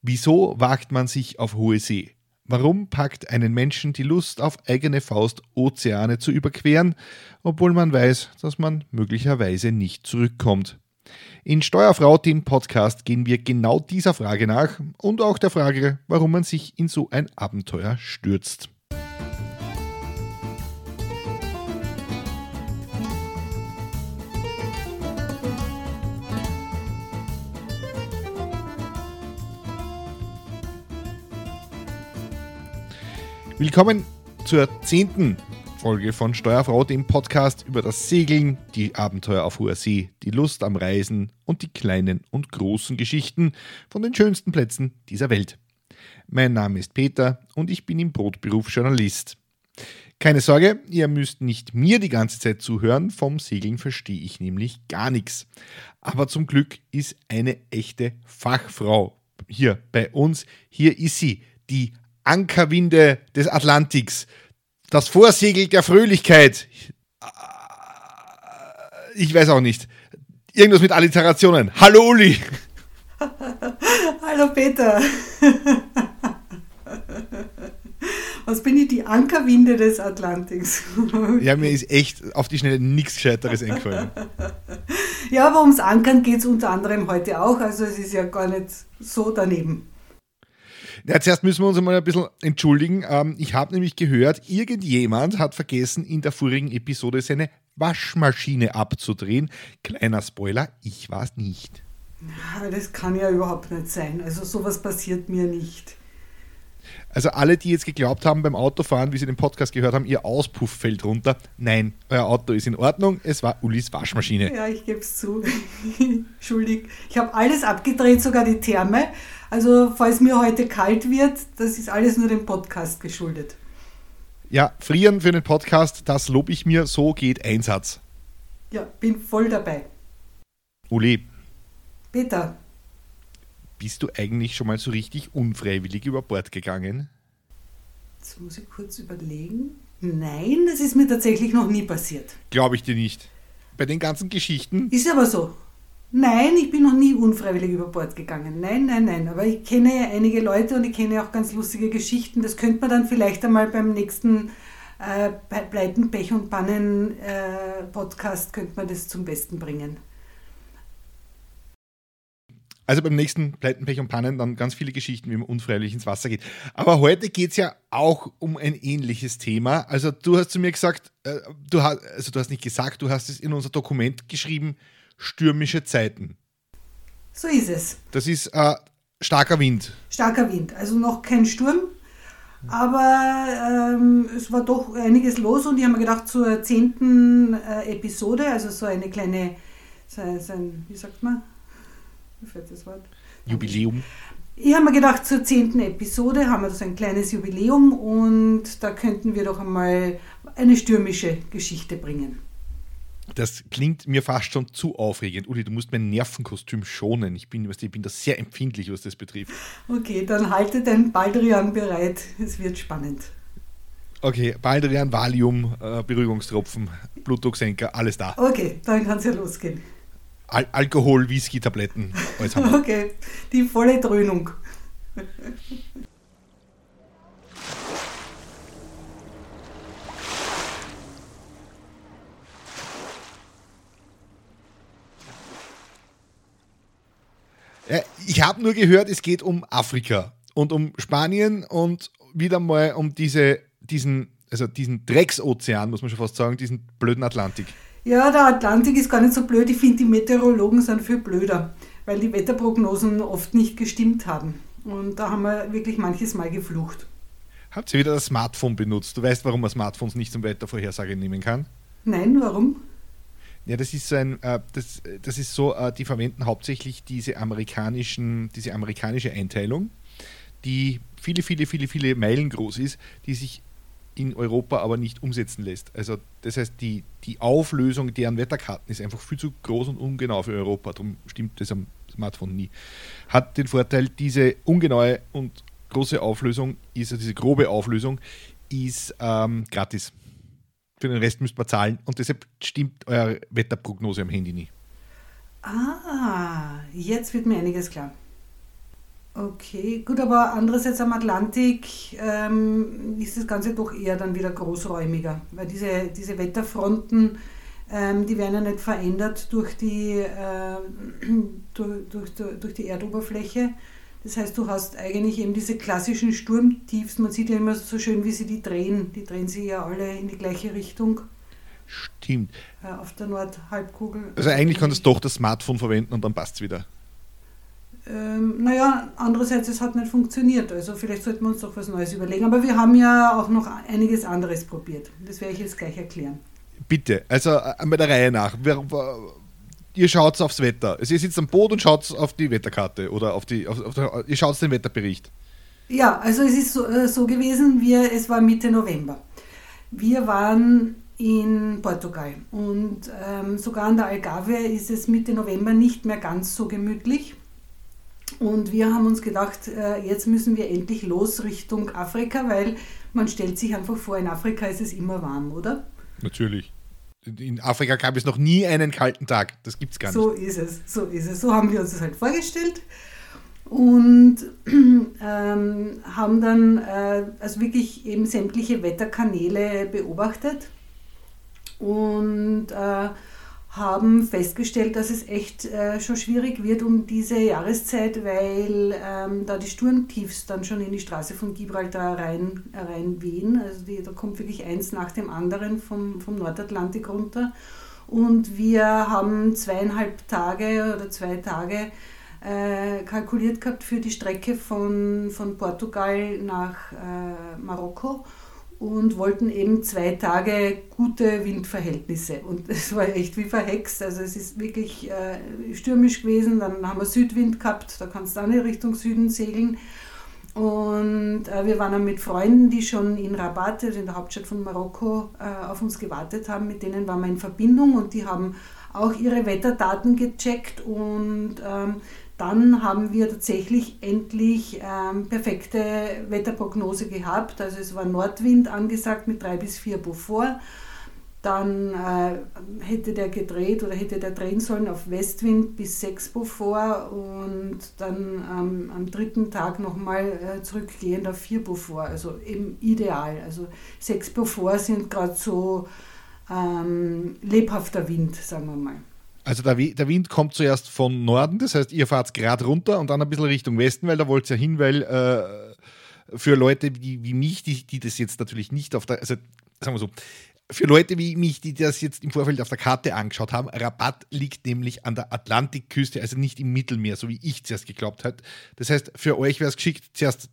Wieso wagt man sich auf hohe See? Warum packt einen Menschen die Lust, auf eigene Faust Ozeane zu überqueren, obwohl man weiß, dass man möglicherweise nicht zurückkommt? In Steuerfrau, dem Podcast, gehen wir genau dieser Frage nach und auch der Frage, warum man sich in so ein Abenteuer stürzt. Willkommen zur 10. Folge von Steuerfrau, dem Podcast über das Segeln, die Abenteuer auf hoher See, die Lust am Reisen und die kleinen und großen Geschichten von den schönsten Plätzen dieser Welt. Mein Name ist Peter und ich bin im Brotberuf Journalist. Keine Sorge, ihr müsst nicht mir die ganze Zeit zuhören, vom Segeln verstehe ich nämlich gar nichts. Aber zum Glück ist eine echte Fachfrau hier bei uns. Hier ist sie, die Ankerwinde des Atlantiks, das Vorsegel der Fröhlichkeit. Ich weiß auch nicht. Irgendwas mit Alliterationen. Hallo Uli. Hallo Peter. Was bin ich, die Ankerwinde des Atlantiks? Ja, mir ist echt auf die Schnelle nichts Gescheiteres eingefallen. Ja, aber ums Ankern geht es unter anderem heute auch, also es ist ja gar nicht so daneben. Ja, zuerst müssen wir uns einmal ein bisschen entschuldigen. Ich habe nämlich gehört, irgendjemand hat vergessen, in der vorigen Episode seine Waschmaschine abzudrehen. Kleiner Spoiler, ich war es nicht. Das kann ja überhaupt nicht sein. Also sowas passiert mir nicht. Also alle, die jetzt geglaubt haben beim Autofahren, wie sie den Podcast gehört haben, ihr Auspuff fällt runter. Nein, euer Auto ist in Ordnung. Es war Ulis Waschmaschine. Ja, ich gebe es zu. Entschuldig. Ich habe alles abgedreht, sogar die Therme. Also falls mir heute kalt wird, das ist alles nur dem Podcast geschuldet. Ja, frieren für den Podcast, das lobe ich mir. So geht Einsatz. Ja, bin voll dabei. Uli. Peter. Bist du eigentlich schon mal so richtig unfreiwillig über Bord gegangen? Jetzt muss ich kurz überlegen. Nein, das ist mir tatsächlich noch nie passiert. Glaube ich dir nicht. Bei den ganzen Geschichten? Ist aber so. Nein, ich bin noch nie unfreiwillig über Bord gegangen. Nein. Aber ich kenne ja einige Leute und ich kenne auch ganz lustige Geschichten. Das könnte man dann vielleicht einmal beim nächsten Pleiten, Pech und Pannen Podcast könnte man das zum Besten bringen. Also beim nächsten Pleiten, Pech und Pannen dann ganz viele Geschichten, wie man unfreiwillig ins Wasser geht. Aber heute geht es ja auch um ein ähnliches Thema. Also du hast zu mir gesagt, du hast nicht gesagt, du hast es in unser Dokument geschrieben, stürmische Zeiten. So ist es. Das ist starker Wind. Starker Wind, also noch kein Sturm, aber es war doch einiges los und ich habe mir gedacht, zur 10. Episode, also so eine kleine, wie sagt man? Wie fällt das Wort? Jubiläum. Ich habe mir gedacht, zur 10. Episode haben wir so ein kleines Jubiläum und da könnten wir doch einmal eine stürmische Geschichte bringen. Das klingt mir fast schon zu aufregend. Uli, du musst mein Nervenkostüm schonen. Ich bin da sehr empfindlich, was das betrifft. Okay, dann halte dein Baldrian bereit. Es wird spannend. Okay, Baldrian, Valium, Beruhigungstropfen, Blutdrucksenker, alles da. Okay, dann kann es ja losgehen. Alkohol, Whisky-Tabletten, alles haben wir. Okay, die volle Dröhnung. Ich habe nur gehört, es geht um Afrika und um Spanien und wieder mal um diesen Drecksozean, muss man schon fast sagen, diesen blöden Atlantik. Ja, der Atlantik ist gar nicht so blöd. Ich finde, die Meteorologen sind viel blöder, weil die Wetterprognosen oft nicht gestimmt haben. Und da haben wir wirklich manches Mal geflucht. Habt ihr wieder das Smartphone benutzt? Du weißt, warum man Smartphones nicht zum Wettervorhersage nehmen kann? Nein, warum? Ja, das ist so, die verwenden hauptsächlich diese amerikanische Einteilung, die viele Meilen groß ist, die sich in Europa aber nicht umsetzen lässt. Also das heißt, die Auflösung deren Wetterkarten ist einfach viel zu groß und ungenau für Europa. Darum stimmt das am Smartphone nie. Hat den Vorteil, diese ungenaue und große Auflösung, diese grobe Auflösung, ist gratis. Für den Rest müsst ihr zahlen und deshalb stimmt eure Wetterprognose am Handy nie. Ah, jetzt wird mir einiges klar. Okay, gut, aber andererseits am Atlantik ist das Ganze doch eher dann wieder großräumiger, weil diese Wetterfronten, die werden ja nicht verändert durch die Erdoberfläche. Das heißt, du hast eigentlich eben diese klassischen Sturmtiefs, man sieht ja immer so schön, wie sie die drehen sich ja alle in die gleiche Richtung Stimmt. auf der Nordhalbkugel. Also eigentlich kannst du doch das Smartphone verwenden und dann passt es wieder. Naja, andererseits, es hat nicht funktioniert, also vielleicht sollten wir uns doch was Neues überlegen. Aber wir haben ja auch noch einiges anderes probiert. Das werde ich jetzt gleich erklären. Bitte, also einmal der Reihe nach. Ihr schaut aufs Wetter. Also ihr sitzt am Boot und schaut auf die Wetterkarte oder ihr schaut den Wetterbericht. Ja, also es ist so gewesen, es war Mitte November. Wir waren in Portugal und sogar an der Algarve ist es Mitte November nicht mehr ganz so gemütlich. Und wir haben uns gedacht, jetzt müssen wir endlich los Richtung Afrika, weil man stellt sich einfach vor, in Afrika ist es immer warm, oder? Natürlich. In Afrika gab es noch nie einen kalten Tag. Das gibt es gar nicht. So ist es. So haben wir uns das halt vorgestellt und haben dann also wirklich eben sämtliche Wetterkanäle beobachtet und haben festgestellt, dass es echt schon schwierig wird um diese Jahreszeit, weil da die Sturmtiefs dann schon in die Straße von Gibraltar reinwehen. Also da kommt wirklich eins nach dem anderen vom Nordatlantik runter. Und wir haben 2,5 Tage oder 2 Tage kalkuliert gehabt für die Strecke von Portugal nach Marokko. Und wollten eben 2 Tage gute Windverhältnisse. Und es war echt wie verhext. Also es ist wirklich stürmisch gewesen. Dann haben wir Südwind gehabt, da kannst du auch nicht Richtung Süden segeln. Und wir waren dann mit Freunden, die schon in Rabat, also in der Hauptstadt von Marokko, auf uns gewartet haben. Mit denen waren wir in Verbindung und die haben auch ihre Wetterdaten gecheckt. Und dann haben wir tatsächlich endlich perfekte Wetterprognose gehabt. Also es war Nordwind angesagt mit 3 bis 4 Beaufort. Dann hätte der drehen sollen auf Westwind bis 6 Beaufort und dann am 3. Tag nochmal zurückgehend auf 4 Beaufort. Also eben ideal. Also 6 Beaufort sind gerade so lebhafter Wind, sagen wir mal. Also der Wind kommt zuerst von Norden, das heißt, ihr fahrt gerade runter und dann ein bisschen Richtung Westen, weil da wollt ihr ja hin, weil für Leute wie mich, die das jetzt natürlich nicht also sagen wir so, für Leute wie mich, die das jetzt im Vorfeld auf der Karte angeschaut haben, Rabat liegt nämlich an der Atlantikküste, also nicht im Mittelmeer, so wie ich zuerst geglaubt habe. Das heißt, für euch wäre es geschickt, zuerst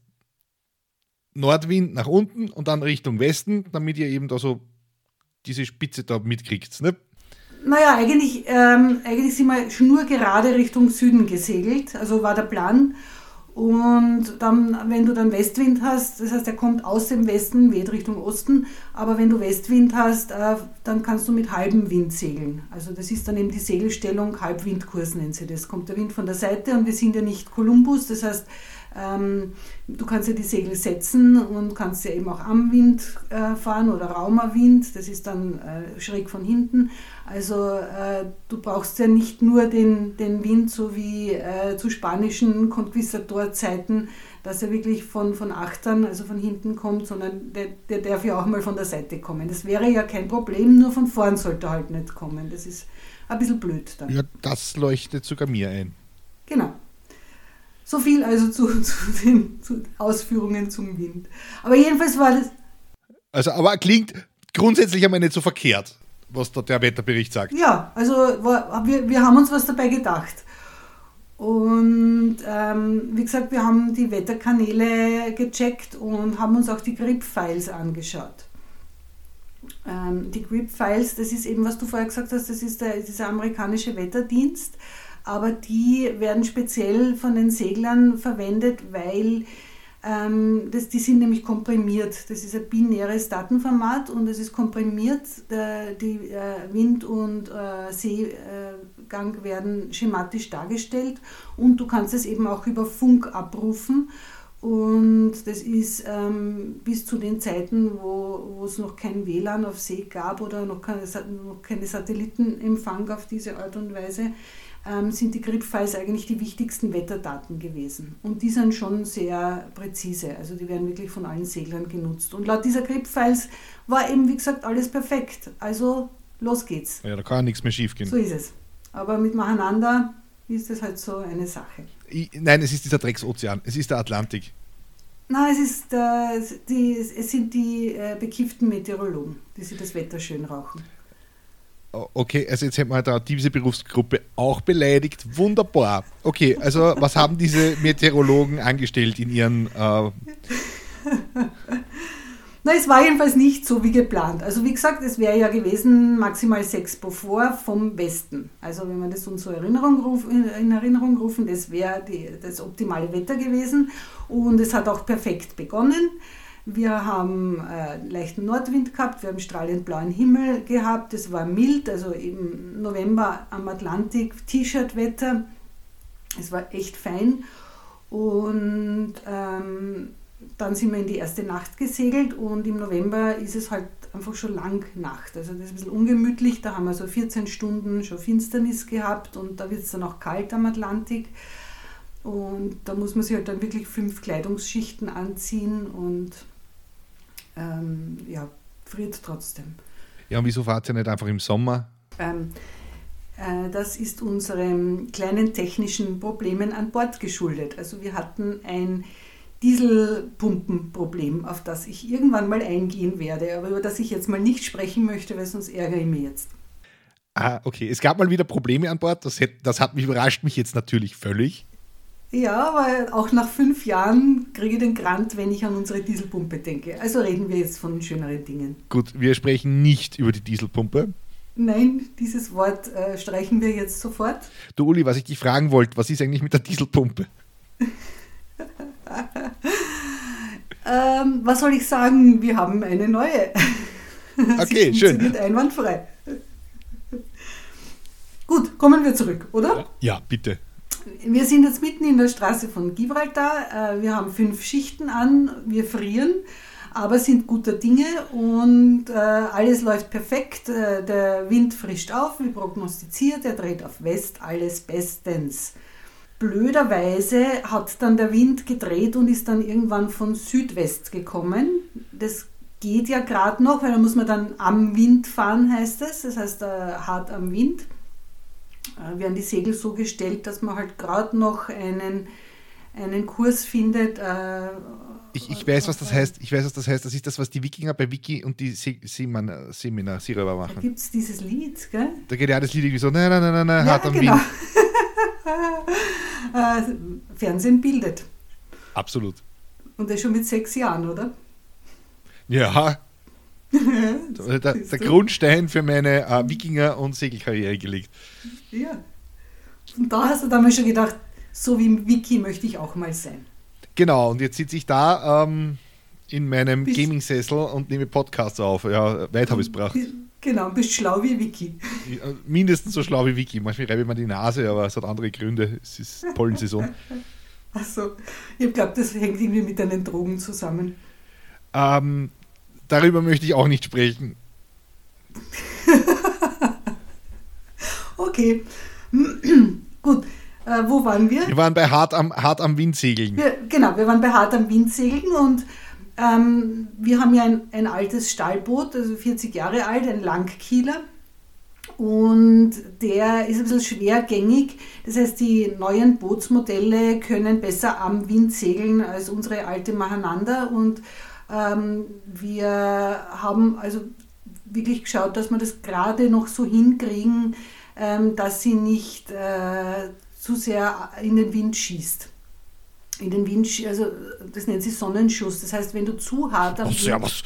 Nordwind nach unten und dann Richtung Westen, damit ihr eben da so diese Spitze da mitkriegt, ne? Naja, eigentlich sind wir schnurgerade Richtung Süden gesegelt, also war der Plan. Und dann, wenn du dann Westwind hast, das heißt, er kommt aus dem Westen, weht Richtung Osten, aber wenn du Westwind hast, dann kannst du mit halbem Wind segeln. Also das ist dann eben die Segelstellung, Halbwindkurs nennt sie das. Kommt der Wind von der Seite und wir sind ja nicht Kolumbus, das heißt, du kannst ja die Segel setzen und kannst ja eben auch am Wind fahren oder Raumerwind, das ist dann schräg von hinten. Also du brauchst ja nicht nur den Wind, so wie zu spanischen Konquistadorzeiten, dass er wirklich von Achtern, also von hinten kommt, sondern der darf ja auch mal von der Seite kommen. Das wäre ja kein Problem, nur von vorn sollte er halt nicht kommen. Das ist ein bisschen blöd dann. Ja, das leuchtet sogar mir ein. Genau. So viel also zu den Ausführungen zum Wind. Aber jedenfalls war das... Also, aber klingt grundsätzlich einmal nicht so verkehrt, was da der Wetterbericht sagt. Ja, also wir haben uns was dabei gedacht. Und wie gesagt, wir haben die Wetterkanäle gecheckt und haben uns auch die GRIP-Files angeschaut. Die GRIP-Files, das ist eben, was du vorher gesagt hast, das ist dieser amerikanische Wetterdienst. Aber die werden speziell von den Seglern verwendet, weil die sind nämlich komprimiert. Das ist ein binäres Datenformat und es ist komprimiert. Die Wind- und Seegang werden schematisch dargestellt und du kannst es eben auch über Funk abrufen. Und das ist bis zu den Zeiten, wo es noch kein WLAN auf See gab oder noch keine Satellitenempfang auf diese Art und Weise, sind die Grip-Files eigentlich die wichtigsten Wetterdaten gewesen. Und die sind schon sehr präzise, also die werden wirklich von allen Seglern genutzt. Und laut dieser Grip-Files war eben, wie gesagt, alles perfekt. Also los geht's. Ja, da kann ja nichts mehr schief gehen. So ist es. Aber mit Miteinander ist das halt so eine Sache. Nein, es ist dieser Drecksozean, es ist der Atlantik. Nein, es sind die bekifften Meteorologen, die sich das Wetter schön rauchen. Okay, also jetzt hätten wir da diese Berufsgruppe auch beleidigt. Wunderbar. Okay, also was haben diese Meteorologen angestellt in ihren... Na, es war jedenfalls nicht so wie geplant. Also wie gesagt, es wäre ja gewesen maximal 6 Beaufort vom Westen. Also wenn wir das uns so in Erinnerung rufen, das wäre das optimale Wetter gewesen. Und es hat auch perfekt begonnen. Wir haben leichten Nordwind gehabt, wir haben strahlend blauen Himmel gehabt, es war mild, also im November am Atlantik, T-Shirt-Wetter, es war echt fein. Und dann sind wir in die erste Nacht gesegelt und im November ist es halt einfach schon lang Nacht. Also das ist ein bisschen ungemütlich, da haben wir so 14 Stunden schon Finsternis gehabt und da wird es dann auch kalt am Atlantik. Und da muss man sich halt dann wirklich 5 Kleidungsschichten anziehen und friert trotzdem. Ja, und wieso fahrt ihr nicht einfach im Sommer? Das ist unseren kleinen technischen Problemen an Bord geschuldet. Also wir hatten ein Dieselpumpenproblem, auf das ich irgendwann mal eingehen werde, aber über das ich jetzt mal nicht sprechen möchte, weil sonst ärgere ich mich jetzt. Ah, okay. Es gab mal wieder Probleme an Bord. Das überrascht mich jetzt natürlich völlig. Ja, aber auch nach 5 Jahren kriege ich den Grant, wenn ich an unsere Dieselpumpe denke. Also reden wir jetzt von schöneren Dingen. Gut, wir sprechen nicht über die Dieselpumpe. Nein, dieses Wort streichen wir jetzt sofort. Du Uli, was ich dich fragen wollte, was ist eigentlich mit der Dieselpumpe? Was soll ich sagen? Wir haben eine neue. Okay, schön. Sie funktioniert einwandfrei. Gut, kommen wir zurück, oder? Ja, bitte. Wir sind jetzt mitten in der Straße von Gibraltar. Wir haben 5 Schichten an, wir frieren, aber sind guter Dinge und alles läuft perfekt. Der Wind frischt auf, wie prognostiziert, er dreht auf West, alles bestens. Blöderweise hat dann der Wind gedreht und ist dann irgendwann von Südwest gekommen. Das geht ja gerade noch, weil da muss man dann am Wind fahren, heißt es. Das heißt hart am Wind. Wir haben die Segel so gestellt, dass man halt gerade noch einen Kurs findet. Ich weiß, was das heißt. Das ist das, was die Wikinger bei Wiki und die Seeröber machen. Da gibt es dieses Lied, gell? Da geht ja das Lied irgendwie so, nein, hart am genau. Wind. Fernsehen bildet. Absolut. Und das schon mit 6 Jahren, oder? Ja. der Grundstein für meine Wikinger- und Segelkarriere gelegt. Ja. Und da hast du damals schon gedacht, so wie Wiki möchte ich auch mal sein. Genau, und jetzt sitze ich da in meinem Gaming-Sessel und nehme Podcasts auf. Ja, weit habe ich es gebracht. Genau, bist schlau wie Wiki. Mindestens so schlau wie Wiki. Manchmal reibe ich mir die Nase, aber es hat andere Gründe. Es ist Pollensaison. Achso, ich glaube, das hängt irgendwie mit deinen Drogen zusammen. Darüber möchte ich auch nicht sprechen. Okay, gut. Wo waren wir? Wir waren bei hart am Wind segeln. Wir waren bei hart am Wind segeln und wir haben ja ein altes Stahlboot, also 40 Jahre alt, ein Langkieler. Und der ist ein bisschen schwergängig. Das heißt, die neuen Bootsmodelle können besser am Wind segeln als unsere alte Mahananda. Und wir haben also wirklich geschaut, dass wir das gerade noch so hinkriegen, dass sie nicht zu sehr in den Wind schießt. Also das nennt sich Sonnenschuss. Das heißt, wenn du zu hart am Wind...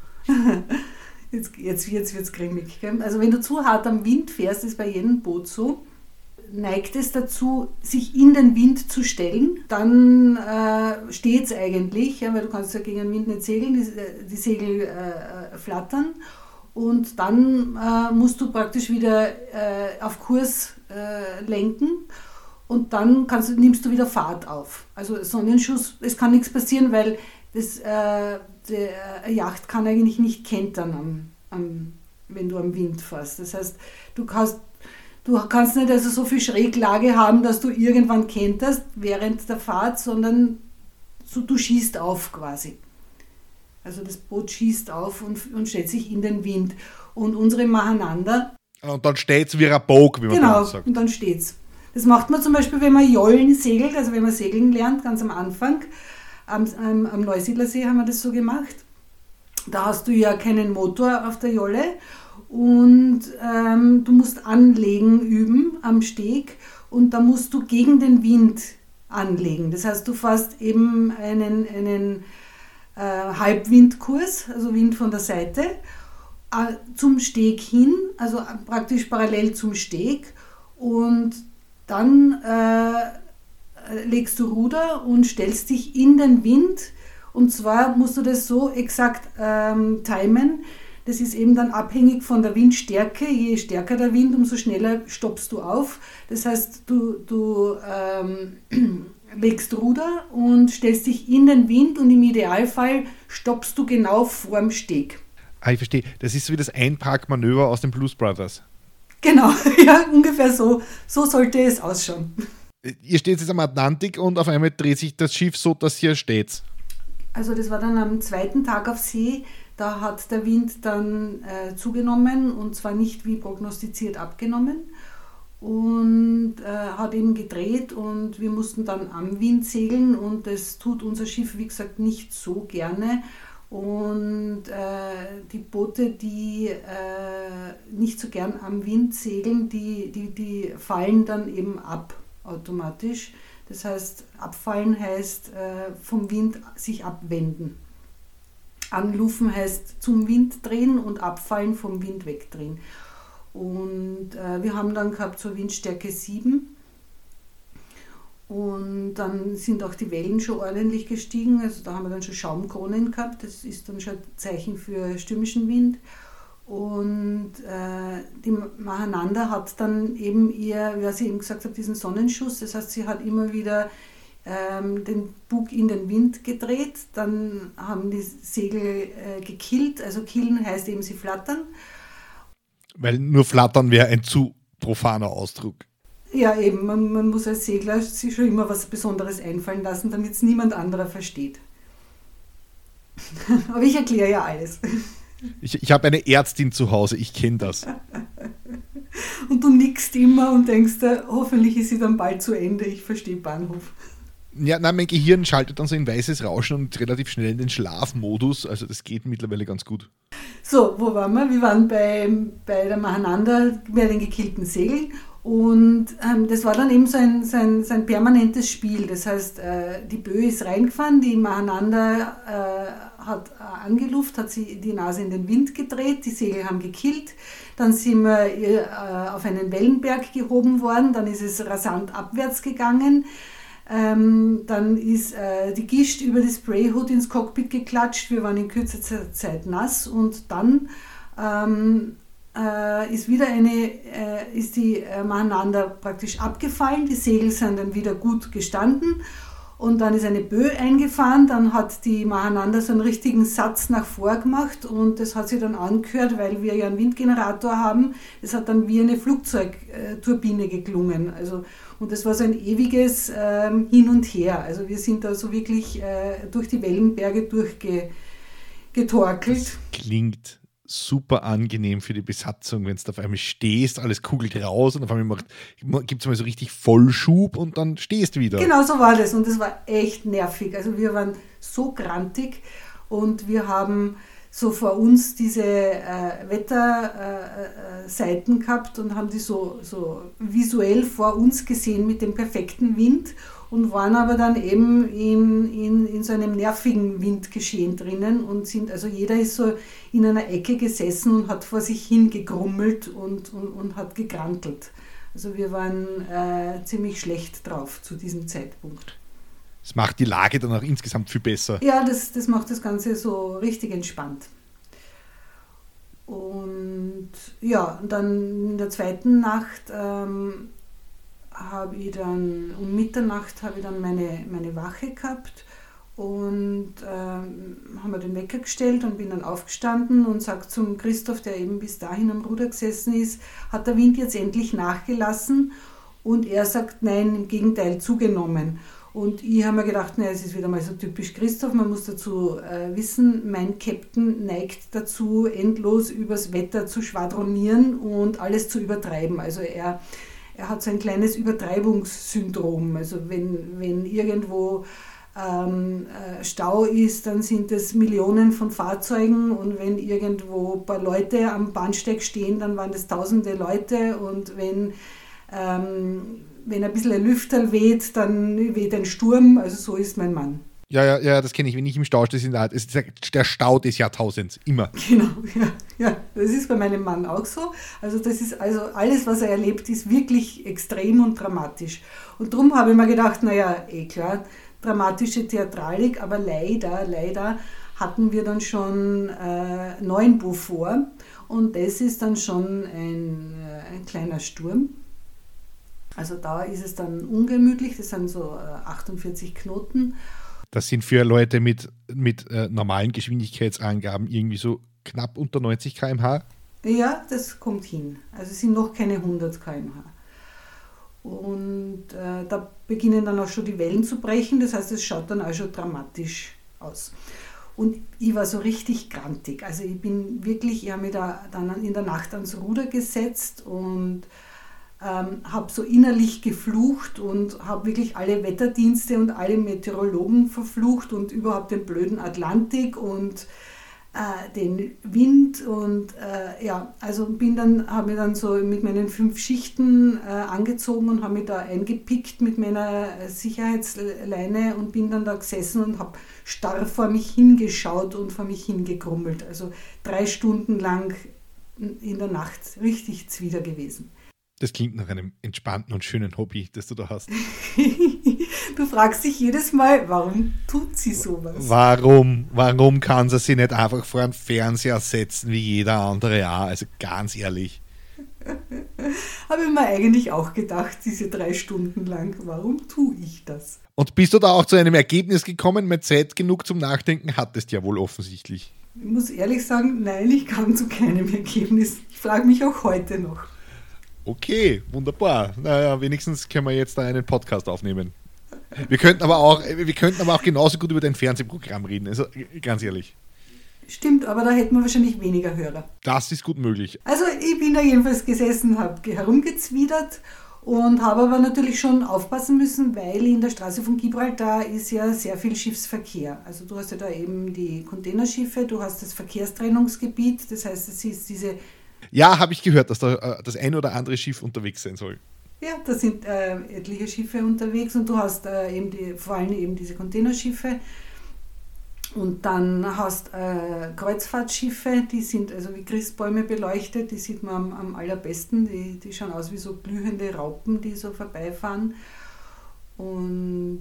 Jetzt wird es grimmig. Gell? Also wenn du zu hart am Wind fährst, ist bei jedem Boot so, neigt es dazu, sich in den Wind zu stellen. Dann steht es eigentlich, ja, weil du kannst ja gegen den Wind nicht segeln, die Segel flattern. Und dann musst du praktisch wieder auf Kurs lenken. Und dann nimmst du wieder Fahrt auf. Also Sonnenschuss, es kann nichts passieren, weil der Yacht kann eigentlich nicht kentern, wenn du am Wind fährst. Das heißt, du Du kannst nicht also so viel Schräglage haben, dass du irgendwann kenterst während der Fahrt, sondern so, du schießt auf quasi. Also das Boot schießt auf und stellt sich in den Wind. Und unsere Mahananda... Und dann steht es wie ein Bog, wie man genau, sagt. Und dann steht's. Das macht man zum Beispiel, wenn man Jollen segelt, also wenn man segeln lernt, ganz am Anfang. Am Neusiedlersee haben wir das so gemacht. Da hast du ja keinen Motor auf der Jolle und du musst anlegen üben am Steg und da musst du gegen den Wind anlegen. Das heißt, du fährst eben einen Halbwindkurs, also Wind von der Seite, zum Steg hin, also praktisch parallel zum Steg und dann legst du Ruder und stellst dich in den Wind und zwar musst du das so exakt timen. Das ist eben dann abhängig von der Windstärke. Je stärker der Wind, umso schneller stoppst du auf. Das heißt, du legst Ruder und stellst dich in den Wind und im Idealfall stoppst du genau vorm Steg. Ah, ich verstehe. Das ist so wie das Einparkmanöver aus den Blues Brothers. Genau, ja, ungefähr so. So sollte es ausschauen. Ihr steht jetzt am Atlantik und auf einmal dreht sich das Schiff so, dass ihr steht. Also das war dann am zweiten Tag auf See. Da hat der Wind dann zugenommen und zwar nicht wie prognostiziert abgenommen und hat eben gedreht und wir mussten dann am Wind segeln und das tut unser Schiff, wie gesagt, nicht so gerne. Und die Boote, die nicht so gern am Wind segeln, die fallen dann eben ab automatisch. Das heißt, abfallen heißt vom Wind sich abwenden. Anlufen heißt zum Wind drehen und abfallen vom Wind wegdrehen. Und wir haben dann gehabt so Windstärke 7. Und dann sind auch die Wellen schon ordentlich gestiegen. Also da haben wir dann schon Schaumkronen gehabt. Das ist dann schon ein Zeichen für stürmischen Wind. Und die Mahananda hat dann eben wie sie eben gesagt hat, diesen Sonnenschuss. Das heißt, sie hat immer wieder den Bug in den Wind gedreht. Dann haben die Segel gekillt. Also killen heißt eben, sie flattern. Weil nur flattern wäre ein zu profaner Ausdruck. Ja, eben. Man muss als Segler sich schon immer was Besonderes einfallen lassen, damit es niemand anderer versteht. Aber ich erkläre ja alles. Ich habe eine Ärztin zu Hause, ich kenne das. Und du nickst immer und denkst, hoffentlich ist sie dann bald zu Ende, ich verstehe Bahnhof. Ja, nein, mein Gehirn schaltet dann so in weißes Rauschen und relativ schnell in den Schlafmodus, also das geht mittlerweile ganz gut. So, wo waren wir? Wir waren bei der Mahananda bei den gekillten Segeln. Und das war dann eben so ein permanentes Spiel. Das heißt, die Böe ist reingefahren, die Mahananda hat angeluft, hat sie die Nase in den Wind gedreht, die Segel haben gekillt. Dann sind wir auf einen Wellenberg gehoben worden, dann ist es rasant abwärts gegangen. Dann ist die Gischt über die Sprayhood ins Cockpit geklatscht, wir waren in kürzester Zeit nass und dann ist die Mahananda praktisch abgefallen, die Segel sind dann wieder gut gestanden und dann ist eine Böe eingefahren, dann hat die Mahananda so einen richtigen Satz nach vor gemacht und das hat sich dann angehört, weil wir ja einen Windgenerator haben, das hat dann wie eine Flugzeugturbine geklungen, also und das war so ein ewiges Hin und Her, also wir sind da so wirklich durch die Wellenberge durchgetorkelt. Das klingt super angenehm für die Besatzung, wenn du auf einmal stehst, alles kugelt raus und auf einmal gibt es mal so richtig Vollschub und dann stehst du wieder. Genau so war das und das war echt nervig. Also wir waren so grantig und wir haben so vor uns diese Wetterseiten gehabt und haben die so visuell vor uns gesehen mit dem perfekten Wind und waren aber dann eben in so einem nervigen Windgeschehen drinnen und also jeder ist so in einer Ecke gesessen und hat vor sich hin gegrummelt und hat gegrantelt. Also wir waren ziemlich schlecht drauf zu diesem Zeitpunkt. Das macht die Lage dann auch insgesamt viel besser. Ja, das macht das Ganze so richtig entspannt. Und ja, dann in der zweiten Nacht habe ich dann um Mitternacht meine Wache gehabt und haben wir den Wecker gestellt und bin dann aufgestanden und sage zum Christoph, der eben bis dahin am Ruder gesessen ist, hat der Wind jetzt endlich nachgelassen? Und er sagt, nein, im Gegenteil, zugenommen. Und ich habe mir gedacht, es ist wieder mal so typisch Christoph, man muss dazu wissen, mein Captain neigt dazu, endlos übers Wetter zu schwadronieren und alles zu übertreiben. Also er hat so ein kleines Übertreibungssyndrom. Also wenn irgendwo Stau ist, dann sind es Millionen von Fahrzeugen, und wenn irgendwo ein paar Leute am Bahnsteig stehen, dann waren das tausende Leute, und wenn ein bisschen ein Lüfterl weht, dann weht ein Sturm. Also so ist mein Mann. Ja, das kenne ich. Wenn ich im Stau stehe, der Stau des Jahrtausends, immer. Genau, ja, das ist bei meinem Mann auch so. Also das ist, also alles, was er erlebt, ist wirklich extrem und dramatisch. Und darum habe ich mir gedacht, klar, dramatische Theatralik, aber leider hatten wir dann schon Neuenbuch vor, und das ist dann schon ein kleiner Sturm. Also da ist es dann ungemütlich, das sind so 48 Knoten. Das sind für Leute mit normalen Geschwindigkeitsangaben irgendwie so knapp unter 90 km/h? Ja, das kommt hin. Also es sind noch keine 100 km/h. Und da beginnen dann auch schon die Wellen zu brechen, das heißt, es schaut dann auch schon dramatisch aus. Und ich war so richtig grantig. Also ich habe mich da dann in der Nacht ans Ruder gesetzt und habe so innerlich geflucht und habe wirklich alle Wetterdienste und alle Meteorologen verflucht und überhaupt den blöden Atlantik und den Wind, und also habe mich dann so mit meinen 5 Schichten angezogen und habe mich da eingepickt mit meiner Sicherheitsleine und bin dann da gesessen und habe starr vor mich hingeschaut und vor mich hingegrummelt. Also 3 Stunden lang in der Nacht richtig zwider gewesen. Das klingt nach einem entspannten und schönen Hobby, das du da hast. Du fragst dich jedes Mal, warum tut sie sowas? Warum kann sie sich nicht einfach vor einen Fernseher setzen, wie jeder andere auch? Also ganz ehrlich. Habe ich mir eigentlich auch gedacht, diese 3 Stunden lang, warum tue ich das? Und bist du da auch zu einem Ergebnis gekommen, mit Zeit genug zum Nachdenken hattest ja wohl offensichtlich? Ich muss ehrlich sagen, nein, ich kam zu keinem Ergebnis. Ich frage mich auch heute noch. Okay, wunderbar. Naja, wenigstens können wir jetzt da einen Podcast aufnehmen. Wir könnten aber auch genauso gut über dein Fernsehprogramm reden, also ganz ehrlich. Stimmt, aber da hätten wir wahrscheinlich weniger Hörer. Das ist gut möglich. Also ich bin da jedenfalls gesessen, habe herumgezwiedert und habe aber natürlich schon aufpassen müssen, weil in der Straße von Gibraltar ist ja sehr viel Schiffsverkehr. Also du hast ja da eben die Containerschiffe, du hast das Verkehrstrennungsgebiet, das heißt, es ist diese... Ja, habe ich gehört, dass da das ein oder andere Schiff unterwegs sein soll. Ja, da sind etliche Schiffe unterwegs, und du hast vor allem eben diese Containerschiffe, und dann hast Kreuzfahrtschiffe, die sind also wie Christbäume beleuchtet, die sieht man am allerbesten, die schauen aus wie so glühende Raupen, die so vorbeifahren. Und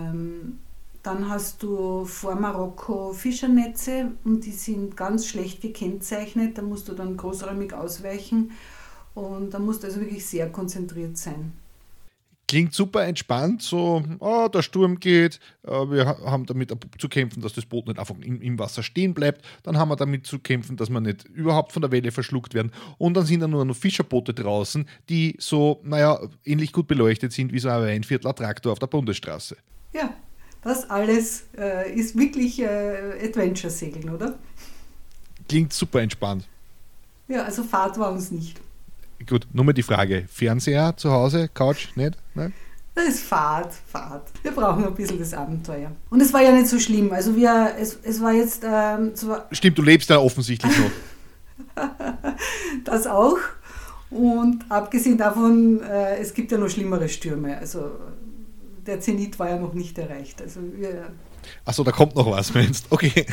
dann hast du vor Marokko Fischernetze, und die sind ganz schlecht gekennzeichnet, da musst du dann großräumig ausweichen, und da musst du also wirklich sehr konzentriert sein. Klingt super entspannt, so, der Sturm geht, wir haben damit zu kämpfen, dass das Boot nicht einfach im Wasser stehen bleibt, dann haben wir damit zu kämpfen, dass wir nicht überhaupt von der Welle verschluckt werden, und dann sind da nur noch Fischerboote draußen, die so, ähnlich gut beleuchtet sind wie so ein Weinviertler Traktor auf der Bundesstraße. Ja, das alles ist wirklich Adventure-Segeln, oder? Klingt super entspannt. Ja, also Fahrt war uns nicht. Gut, nur mal die Frage, Fernseher zu Hause, Couch, nicht? Nein? Das ist Fahrt. Wir brauchen ein bisschen das Abenteuer. Und es war ja nicht so schlimm. Also es war jetzt... Stimmt, du lebst da offensichtlich noch. Das auch. Und abgesehen davon, es gibt ja noch schlimmere Stürme. Also der Zenit war ja noch nicht erreicht. Also Achso, da kommt noch was, meinst du? Okay.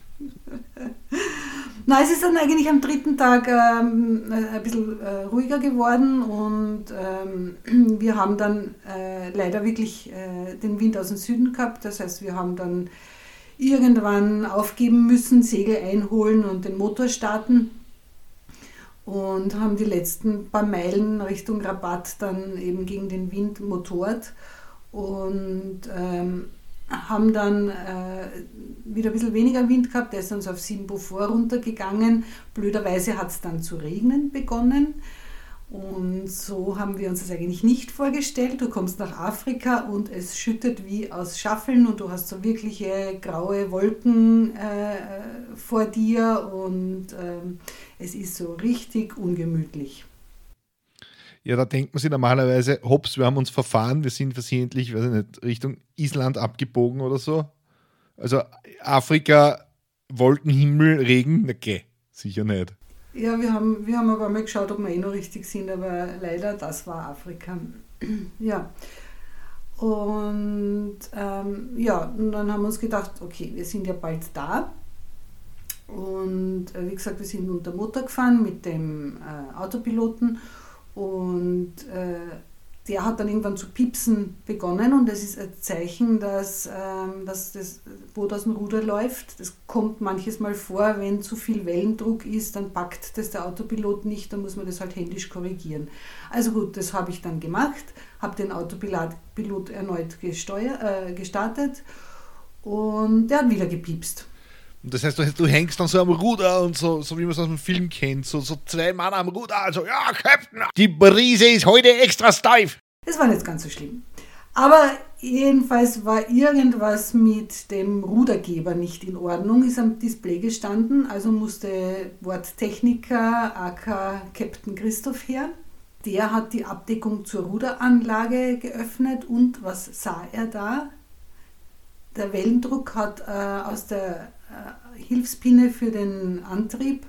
Na, es ist dann eigentlich am 3. Tag ein bisschen ruhiger geworden, und wir haben dann leider wirklich den Wind aus dem Süden gehabt. Das heißt, wir haben dann irgendwann aufgeben müssen, Segel einholen und den Motor starten, und haben die letzten paar Meilen Richtung Rabat dann eben gegen den Wind motort und haben dann wieder ein bisschen weniger Wind gehabt, der ist dann so auf 7 Beaufort runtergegangen. Blöderweise hat es dann zu regnen begonnen. Und so haben wir uns das eigentlich nicht vorgestellt. Du kommst nach Afrika und es schüttet wie aus Schaffeln und du hast so wirkliche graue Wolken vor dir und es ist so richtig ungemütlich. Ja, da denkt man sich normalerweise, hops, wir haben uns verfahren, wir sind versehentlich, weiß ich nicht, Richtung Island abgebogen oder so. Also Afrika, Wolkenhimmel, Regen, okay, sicher nicht. Ja, wir haben aber mal geschaut, ob wir noch richtig sind, aber leider, das war Afrika. Ja. Und und dann haben wir uns gedacht, okay, wir sind ja bald da. Und wie gesagt, wir sind unter Motor gefahren mit dem Autopiloten und der hat dann irgendwann zu piepsen begonnen und das ist ein Zeichen, dass das Boot aus dem Ruder läuft. Das kommt manches Mal vor, wenn zu viel Wellendruck ist, dann packt das der Autopilot nicht, dann muss man das halt händisch korrigieren. Also gut, das habe ich dann gemacht, habe den Autopilot erneut gestartet und der hat wieder gepiepst. Und das heißt, du hängst dann so am Ruder und so wie man es aus dem Film kennt, so 2 Mann am Ruder, also ja, Captain, die Brise ist heute extra steif. Das war nicht ganz so schlimm. Aber jedenfalls war irgendwas mit dem Rudergeber nicht in Ordnung, ist am Display gestanden, also musste Bordtechniker aka Captain Christoph her. Der hat die Abdeckung zur Ruderanlage geöffnet und was sah er da? Der Wellendruck hat aus der Hilfspinne für den Antrieb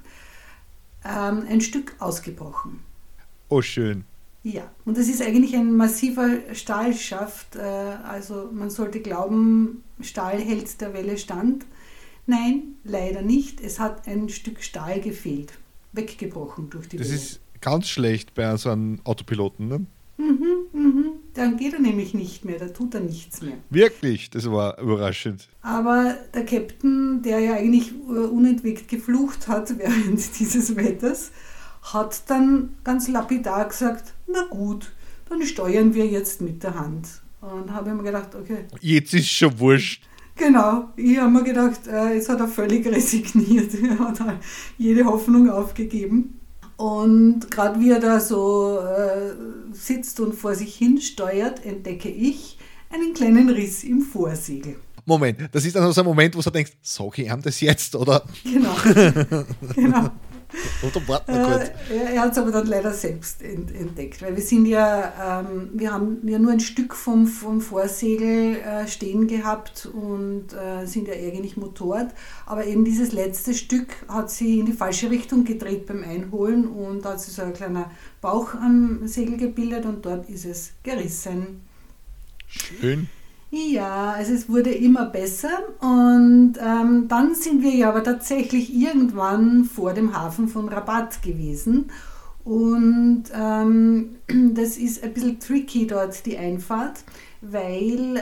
ein Stück ausgebrochen. Oh, schön. Ja, und das ist eigentlich ein massiver Stahlschaft. Also man sollte glauben, Stahl hält der Welle stand. Nein, leider nicht. Es hat ein Stück Stahl gefehlt, weggebrochen durch die Welle. Das ist ganz schlecht bei so einem Autopiloten, ne? Dann geht er nämlich nicht mehr, da tut er nichts mehr. Wirklich, das war überraschend. Aber der Captain, der ja eigentlich unentwegt geflucht hat während dieses Wetters, hat dann ganz lapidar gesagt, na gut, dann steuern wir jetzt mit der Hand. Und habe mir gedacht, okay. Jetzt ist schon wurscht. Genau, ich habe mir gedacht, jetzt hat er völlig resigniert, er hat halt jede Hoffnung aufgegeben. Und gerade wie er da so sitzt und vor sich hin steuert, entdecke ich einen kleinen Riss im Vorsegel. Moment, das ist dann so ein Moment, wo du denkst, sag ich ihm das jetzt, oder? Genau. Oder warte mal kurz. Er hat es aber dann leider selbst entdeckt, weil wir haben ja nur ein Stück vom Vorsegel stehen gehabt und sind ja eigentlich motort, aber eben dieses letzte Stück hat sie in die falsche Richtung gedreht beim Einholen und da hat sich so ein kleiner Bauch am Segel gebildet und dort ist es gerissen. Schön. Ja, also es wurde immer besser und dann sind wir ja aber tatsächlich irgendwann vor dem Hafen von Rabat gewesen und das ist ein bisschen tricky dort, die Einfahrt, weil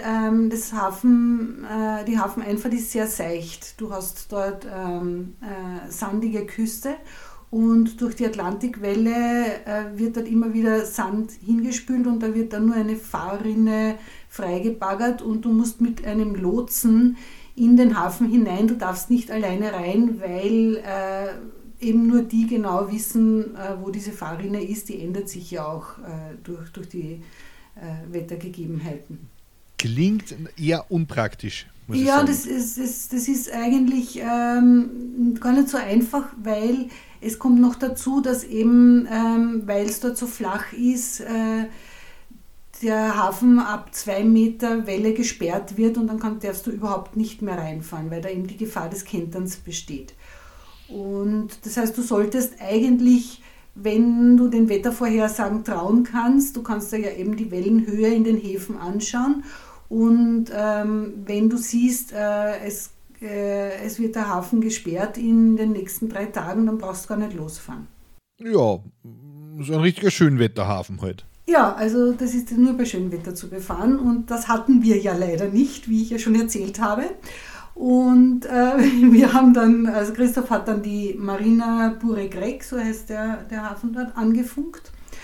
die Hafeneinfahrt ist sehr seicht. Du hast dort sandige Küste und durch die Atlantikwelle wird dort immer wieder Sand hingespült und da wird dann nur eine Fahrrinne freigebaggert und du musst mit einem Lotsen in den Hafen hinein. Du darfst nicht alleine rein, weil eben nur die genau wissen, wo diese Fahrrinne ist. Die ändert sich ja auch durch die Wettergegebenheiten. Klingt eher unpraktisch. Ja, das ist eigentlich gar nicht so einfach, weil es kommt noch dazu, dass eben, weil es dort so flach ist, der Hafen ab 2 Meter Welle gesperrt wird und dann darfst du überhaupt nicht mehr reinfahren, weil da eben die Gefahr des Kenterns besteht. Und das heißt, du solltest eigentlich, wenn du den Wettervorhersagen trauen kannst, du kannst dir ja eben die Wellenhöhe in den Häfen anschauen und wenn du siehst, es wird der Hafen gesperrt in den nächsten 3 Tagen, dann brauchst du gar nicht losfahren. Ja, so ein richtiger Schönwetterhafen halt. Ja, also das ist nur bei Schönwetter zu befahren und das hatten wir ja leider nicht, wie ich ja schon erzählt habe. Und wir haben dann, also Christoph hat dann die Marina Bourg-Grec, so heißt der Hafen dort, angefunkt.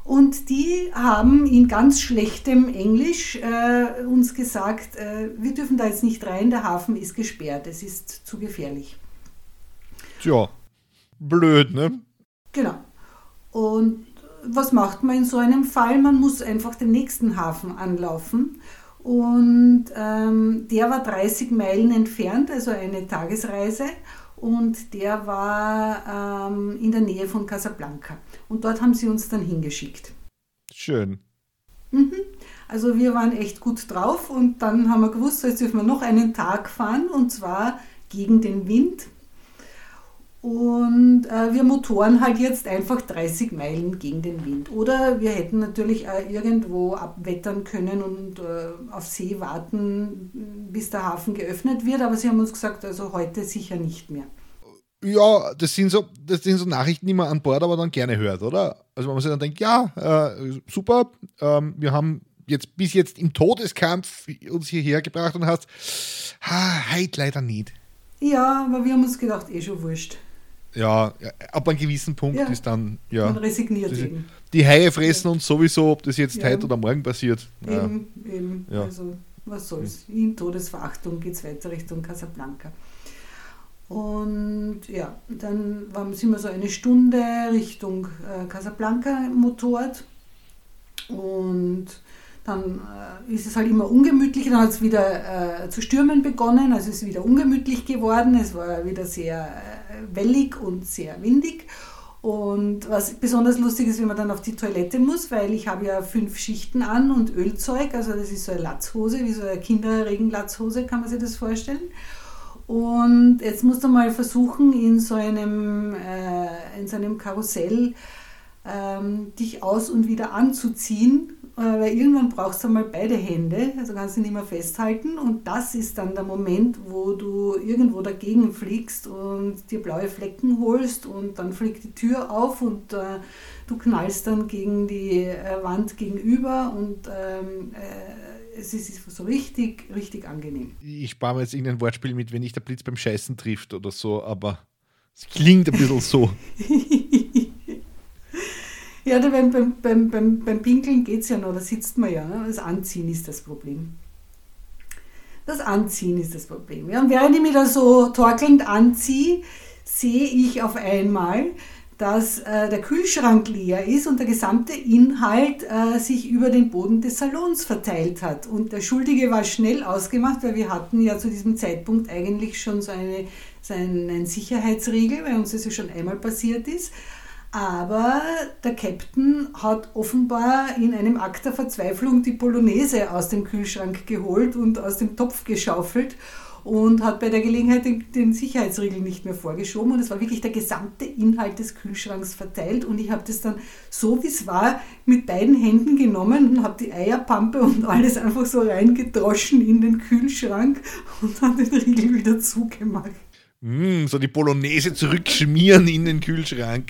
Und die haben in ganz schlechtem Englisch uns gesagt, wir dürfen da jetzt nicht rein, der Hafen ist gesperrt, es ist zu gefährlich. Tja, blöd, ne? Genau. Und was macht man in so einem Fall? Man muss einfach den nächsten Hafen anlaufen. Und der war 30 Meilen entfernt, also eine Tagesreise. Und der war in der Nähe von Casablanca. Und dort haben sie uns dann hingeschickt. Schön. Also wir waren echt gut drauf und dann haben wir gewusst, jetzt dürfen wir noch einen Tag fahren und zwar gegen den Wind. Und wir motoren halt jetzt einfach 30 Meilen gegen den Wind. Oder wir hätten natürlich irgendwo abwettern können und auf See warten, bis der Hafen geöffnet wird. Aber sie haben uns gesagt, also heute sicher nicht mehr. Ja, das sind so Nachrichten, die man an Bord aber dann gerne hört, oder? Also wenn man sich dann denkt, ja, super, wir haben bis jetzt im Todeskampf uns hierher gebracht und hast, heute leider nicht. Ja, aber wir haben uns gedacht, schon wurscht. Ja, ab einem gewissen Punkt ist dann, ja. Man resigniert eben. Die Haie fressen uns sowieso, ob das jetzt heute oder morgen passiert. Eben. Ja. Also, was soll's. In Todesverachtung geht es weiter Richtung Casablanca. Und ja, dann sind wir so eine Stunde Richtung Casablanca motort. Und dann ist es halt immer ungemütlich, dann hat es wieder zu stürmen begonnen, also es ist wieder ungemütlich geworden, es war wieder sehr wellig und sehr windig. Und was besonders lustig ist, wenn man dann auf die Toilette muss, weil ich habe ja 5 Schichten an und Ölzeug, also das ist so eine Latzhose, wie so eine Kinderregenlatzhose, kann man sich das vorstellen. Und jetzt musst du mal versuchen, in so einem Karussell dich aus- und wieder anzuziehen, weil irgendwann brauchst du mal beide Hände, also kannst du nicht mehr festhalten und das ist dann der Moment, wo du irgendwo dagegen fliegst und dir blaue Flecken holst und dann fliegt die Tür auf und du knallst dann gegen die Wand gegenüber und es ist so richtig, richtig angenehm. Ich spare mir jetzt irgendein Wortspiel mit, wenn dich der Blitz beim Scheißen trifft oder so, aber es klingt ein bisschen so. Ja, beim Pinkeln geht es ja noch, da sitzt man ja. Ne? Das Anziehen ist das Problem. Ja, und während ich mich da so torkelnd anziehe, sehe ich auf einmal, dass der Kühlschrank leer ist und der gesamte Inhalt sich über den Boden des Salons verteilt hat. Und der Schuldige war schnell ausgemacht, weil wir hatten ja zu diesem Zeitpunkt eigentlich schon so einen Sicherheitsriegel, weil uns das ja schon einmal passiert ist. Aber der Captain hat offenbar in einem Akt der Verzweiflung die Polonaise aus dem Kühlschrank geholt und aus dem Topf geschaufelt und hat bei der Gelegenheit den Sicherheitsriegel nicht mehr vorgeschoben. Und es war wirklich der gesamte Inhalt des Kühlschranks verteilt. Und ich habe das dann so, wie es war, mit beiden Händen genommen und habe die Eierpampe und alles einfach so reingedroschen in den Kühlschrank und dann den Riegel wieder zugemacht. So die Polonaise zurückschmieren in den Kühlschrank.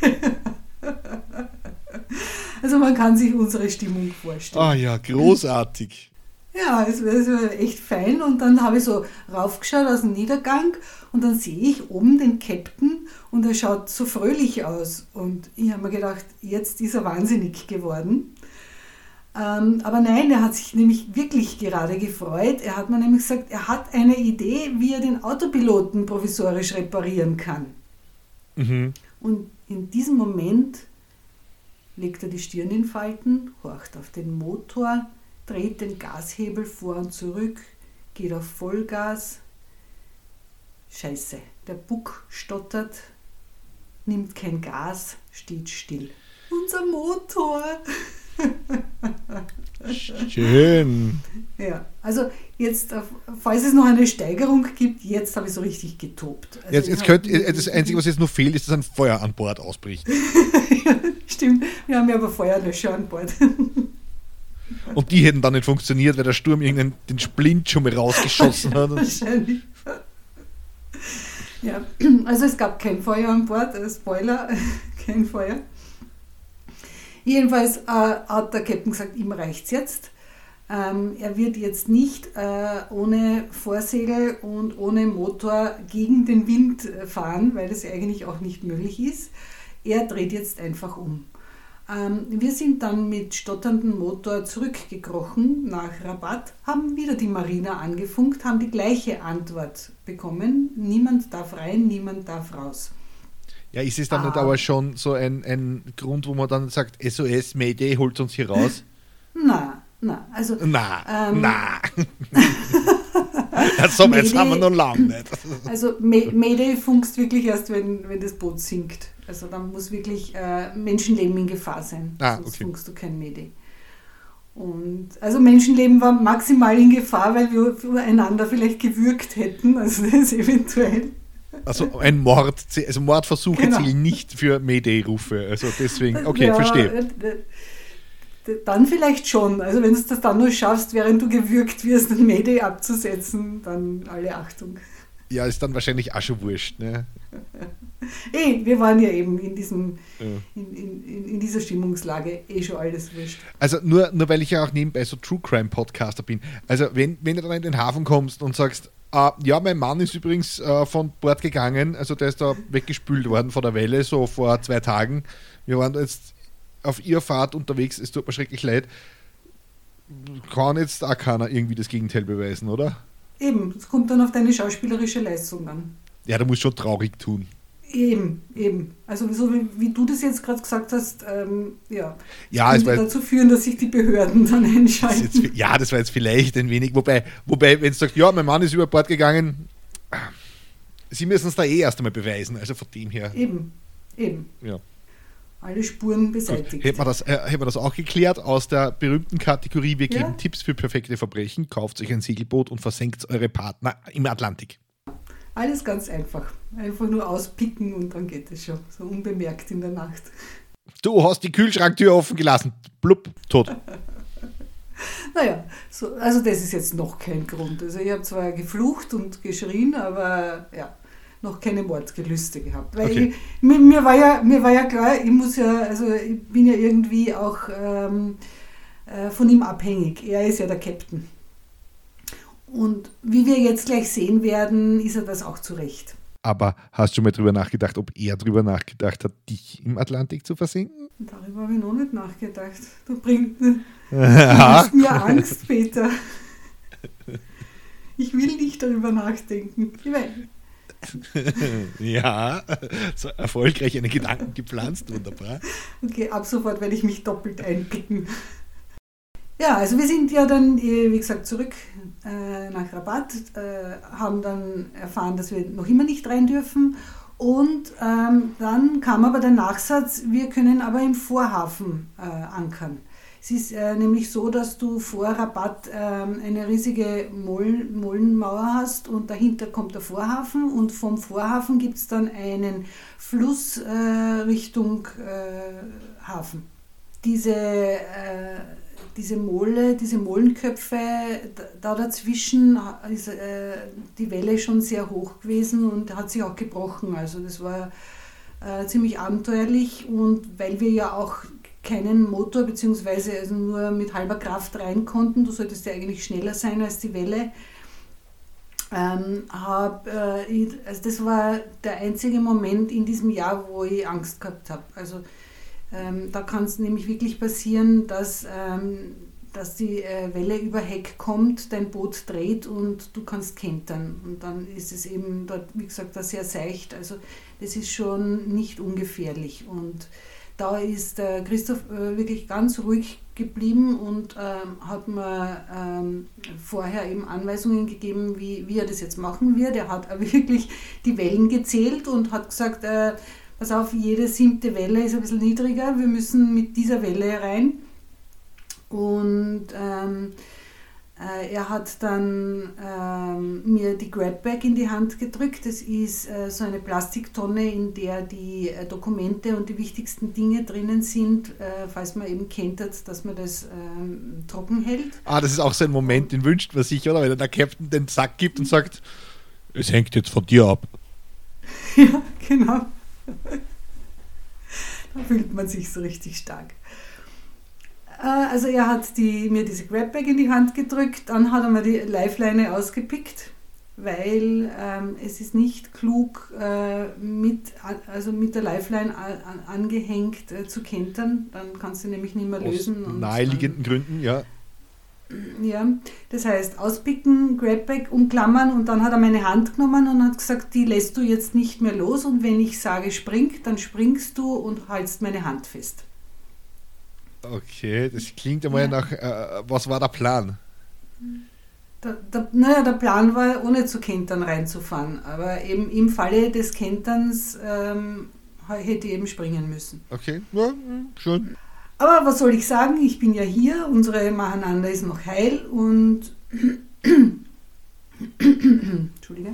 Also man kann sich unsere Stimmung vorstellen. Ah ja, großartig. Ja, es war echt fein und dann habe ich so raufgeschaut aus dem Niedergang und dann sehe ich oben den Captain und er schaut so fröhlich aus und ich habe mir gedacht, jetzt ist er wahnsinnig geworden. Aber nein, er hat sich nämlich wirklich gerade gefreut. Er hat mir nämlich gesagt, er hat eine Idee, wie er den Autopiloten provisorisch reparieren kann. Mhm. Und in diesem Moment legt er die Stirn in Falten, horcht auf den Motor, dreht den Gashebel vor und zurück, geht auf Vollgas. Scheiße, der Bug stottert, nimmt kein Gas, steht still. Unser Motor! Schön. Ja, also jetzt, falls es noch eine Steigerung gibt, jetzt habe ich so richtig getobt. Also Das Einzige, was jetzt noch fehlt, ist, dass ein Feuer an Bord ausbricht. Ja, stimmt, wir haben ja aber Feuerlöscher an Bord. Und die hätten dann nicht funktioniert, weil der Sturm den Splint schon mal rausgeschossen hat. Wahrscheinlich. Ja, also es gab kein Feuer an Bord, Spoiler, kein Feuer. Jedenfalls hat der Captain gesagt, ihm reicht's jetzt. Er wird jetzt nicht ohne Vorsegel und ohne Motor gegen den Wind fahren, weil das eigentlich auch nicht möglich ist. Er dreht jetzt einfach um. Wir sind dann mit stotterndem Motor zurückgekrochen nach Rabat, haben wieder die Marina angefunkt, haben die gleiche Antwort bekommen. Niemand darf rein, niemand darf raus. Ja, ist es dann nicht aber schon so ein Grund, wo man dann sagt, SOS, Mayday, holt uns hier raus? Na. Also jetzt haben wir noch lange nicht. Also Mayday funkst wirklich erst, wenn das Boot sinkt. Also dann muss wirklich Menschenleben in Gefahr sein. Sonst funkst du kein Mayday. Und also Menschenleben war maximal in Gefahr, weil wir füreinander vielleicht gewürgt hätten. Also das ist eventuell. Also ein Mordversuche zählen nicht für Mayday-Rufe. Also deswegen, okay, verstehe. Dann vielleicht schon. Also wenn du das dann nur schaffst, während du gewürgt wirst, ein Mayday abzusetzen, dann alle Achtung. Ja, ist dann wahrscheinlich auch schon wurscht, ne? Wir waren ja eben in dieser Stimmungslage, schon alles wurscht. Also nur weil ich ja auch nebenbei so True Crime Podcaster bin. Also wenn du dann in den Hafen kommst und sagst, ja, mein Mann ist übrigens von Bord gegangen, also der ist da weggespült worden von der Welle, so vor 2 Tagen. Wir waren jetzt auf ihrer Fahrt unterwegs, es tut mir schrecklich leid. Kann jetzt auch keiner irgendwie das Gegenteil beweisen, oder? Eben, es kommt dann auf deine schauspielerische Leistung an. Ja, du musst schon traurig tun. Eben. Also so wie du das jetzt gerade gesagt hast, es könnte dazu führen, dass sich die Behörden dann einschalten. Das war jetzt vielleicht ein wenig, wobei wenn du sagst, ja, mein Mann ist über Bord gegangen, sie müssen es da erst einmal beweisen, also von dem her. Eben. Ja. Alle Spuren beseitigt. Hätten wir das auch geklärt aus der berühmten Kategorie, wir geben Tipps für perfekte Verbrechen, kauft euch ein Segelboot und versenkt eure Partner im Atlantik. Alles ganz einfach. Einfach nur auspicken und dann geht es schon. So unbemerkt in der Nacht. Du hast die Kühlschranktür offen gelassen. Blub, tot. Naja, also das ist jetzt noch kein Grund. Also ich habe zwar geflucht und geschrien, aber ja, noch keine Mordgelüste gehabt. Weil mir war ja klar, ich bin ja irgendwie auch von ihm abhängig. Er ist ja der Captain. Und wie wir jetzt gleich sehen werden, ist er das auch zu Recht. Aber hast du mal drüber nachgedacht, ob er drüber nachgedacht hat, dich im Atlantik zu versenken? Darüber habe ich noch nicht nachgedacht. Du machst mir Angst, Peter. Ich will nicht darüber nachdenken. Ja, so erfolgreich einen Gedanken gepflanzt, wunderbar. Okay, ab sofort werde ich mich doppelt einpicken. Ja, also wir sind ja dann, wie gesagt, zurück nach Rabat, haben dann erfahren, dass wir noch immer nicht rein dürfen und dann kam aber der Nachsatz, wir können aber im Vorhafen ankern. Es ist nämlich so, dass du vor Rabat eine riesige Mollenmauer hast und dahinter kommt der Vorhafen und vom Vorhafen gibt es dann einen Fluss Richtung Hafen. Diese Mollenköpfe, da dazwischen ist die Welle schon sehr hoch gewesen und hat sich auch gebrochen. Also das war ziemlich abenteuerlich und weil wir ja auch keinen Motor bzw. also nur mit halber Kraft rein konnten, du solltest ja eigentlich schneller sein als die Welle, also das war der einzige Moment in diesem Jahr, wo ich Angst gehabt habe. Also da kann es nämlich wirklich passieren, dass die Welle über Heck kommt, dein Boot dreht und du kannst kentern. Und dann ist es eben dort, wie gesagt, da sehr seicht. Also das ist schon nicht ungefährlich. Und da ist Christoph wirklich ganz ruhig geblieben und hat mir vorher eben Anweisungen gegeben, wie er das jetzt machen wird. Er hat wirklich die Wellen gezählt und hat gesagt, pass auf, jede 7. Welle ist ein bisschen niedriger, wir müssen mit dieser Welle rein. Und er hat dann mir die Grabbag in die Hand gedrückt. Das ist so eine Plastiktonne, in der die Dokumente und die wichtigsten Dinge drinnen sind, falls man eben kentert, dass man das trocken hält. Das ist auch so ein Moment, den wünscht man sich, oder? Wenn der Captain den Sack gibt und sagt, es hängt jetzt von dir ab. Ja, genau. Da fühlt man sich so richtig stark. Also er hat mir diese Grabbag in die Hand gedrückt, dann hat er mir die Lifeline ausgepickt weil es ist nicht klug, mit der Lifeline angehängt zu kentern. Dann kannst du nämlich nicht mehr lösen. Aus naheliegenden Gründen, ja. Ja, das heißt auspicken, Grabbag umklammern und dann hat er meine Hand genommen und hat gesagt, die lässt du jetzt nicht mehr los und wenn ich sage spring, dann springst du und hältst meine Hand fest. Okay, das klingt einmal nach, was war der Plan? Der Plan war, ohne zu kentern reinzufahren, aber eben im Falle des Kenterns hätte ich eben springen müssen. Okay, ja, schön. Aber was soll ich sagen, ich bin ja hier, unsere Mahananda ist noch heil und Entschuldige.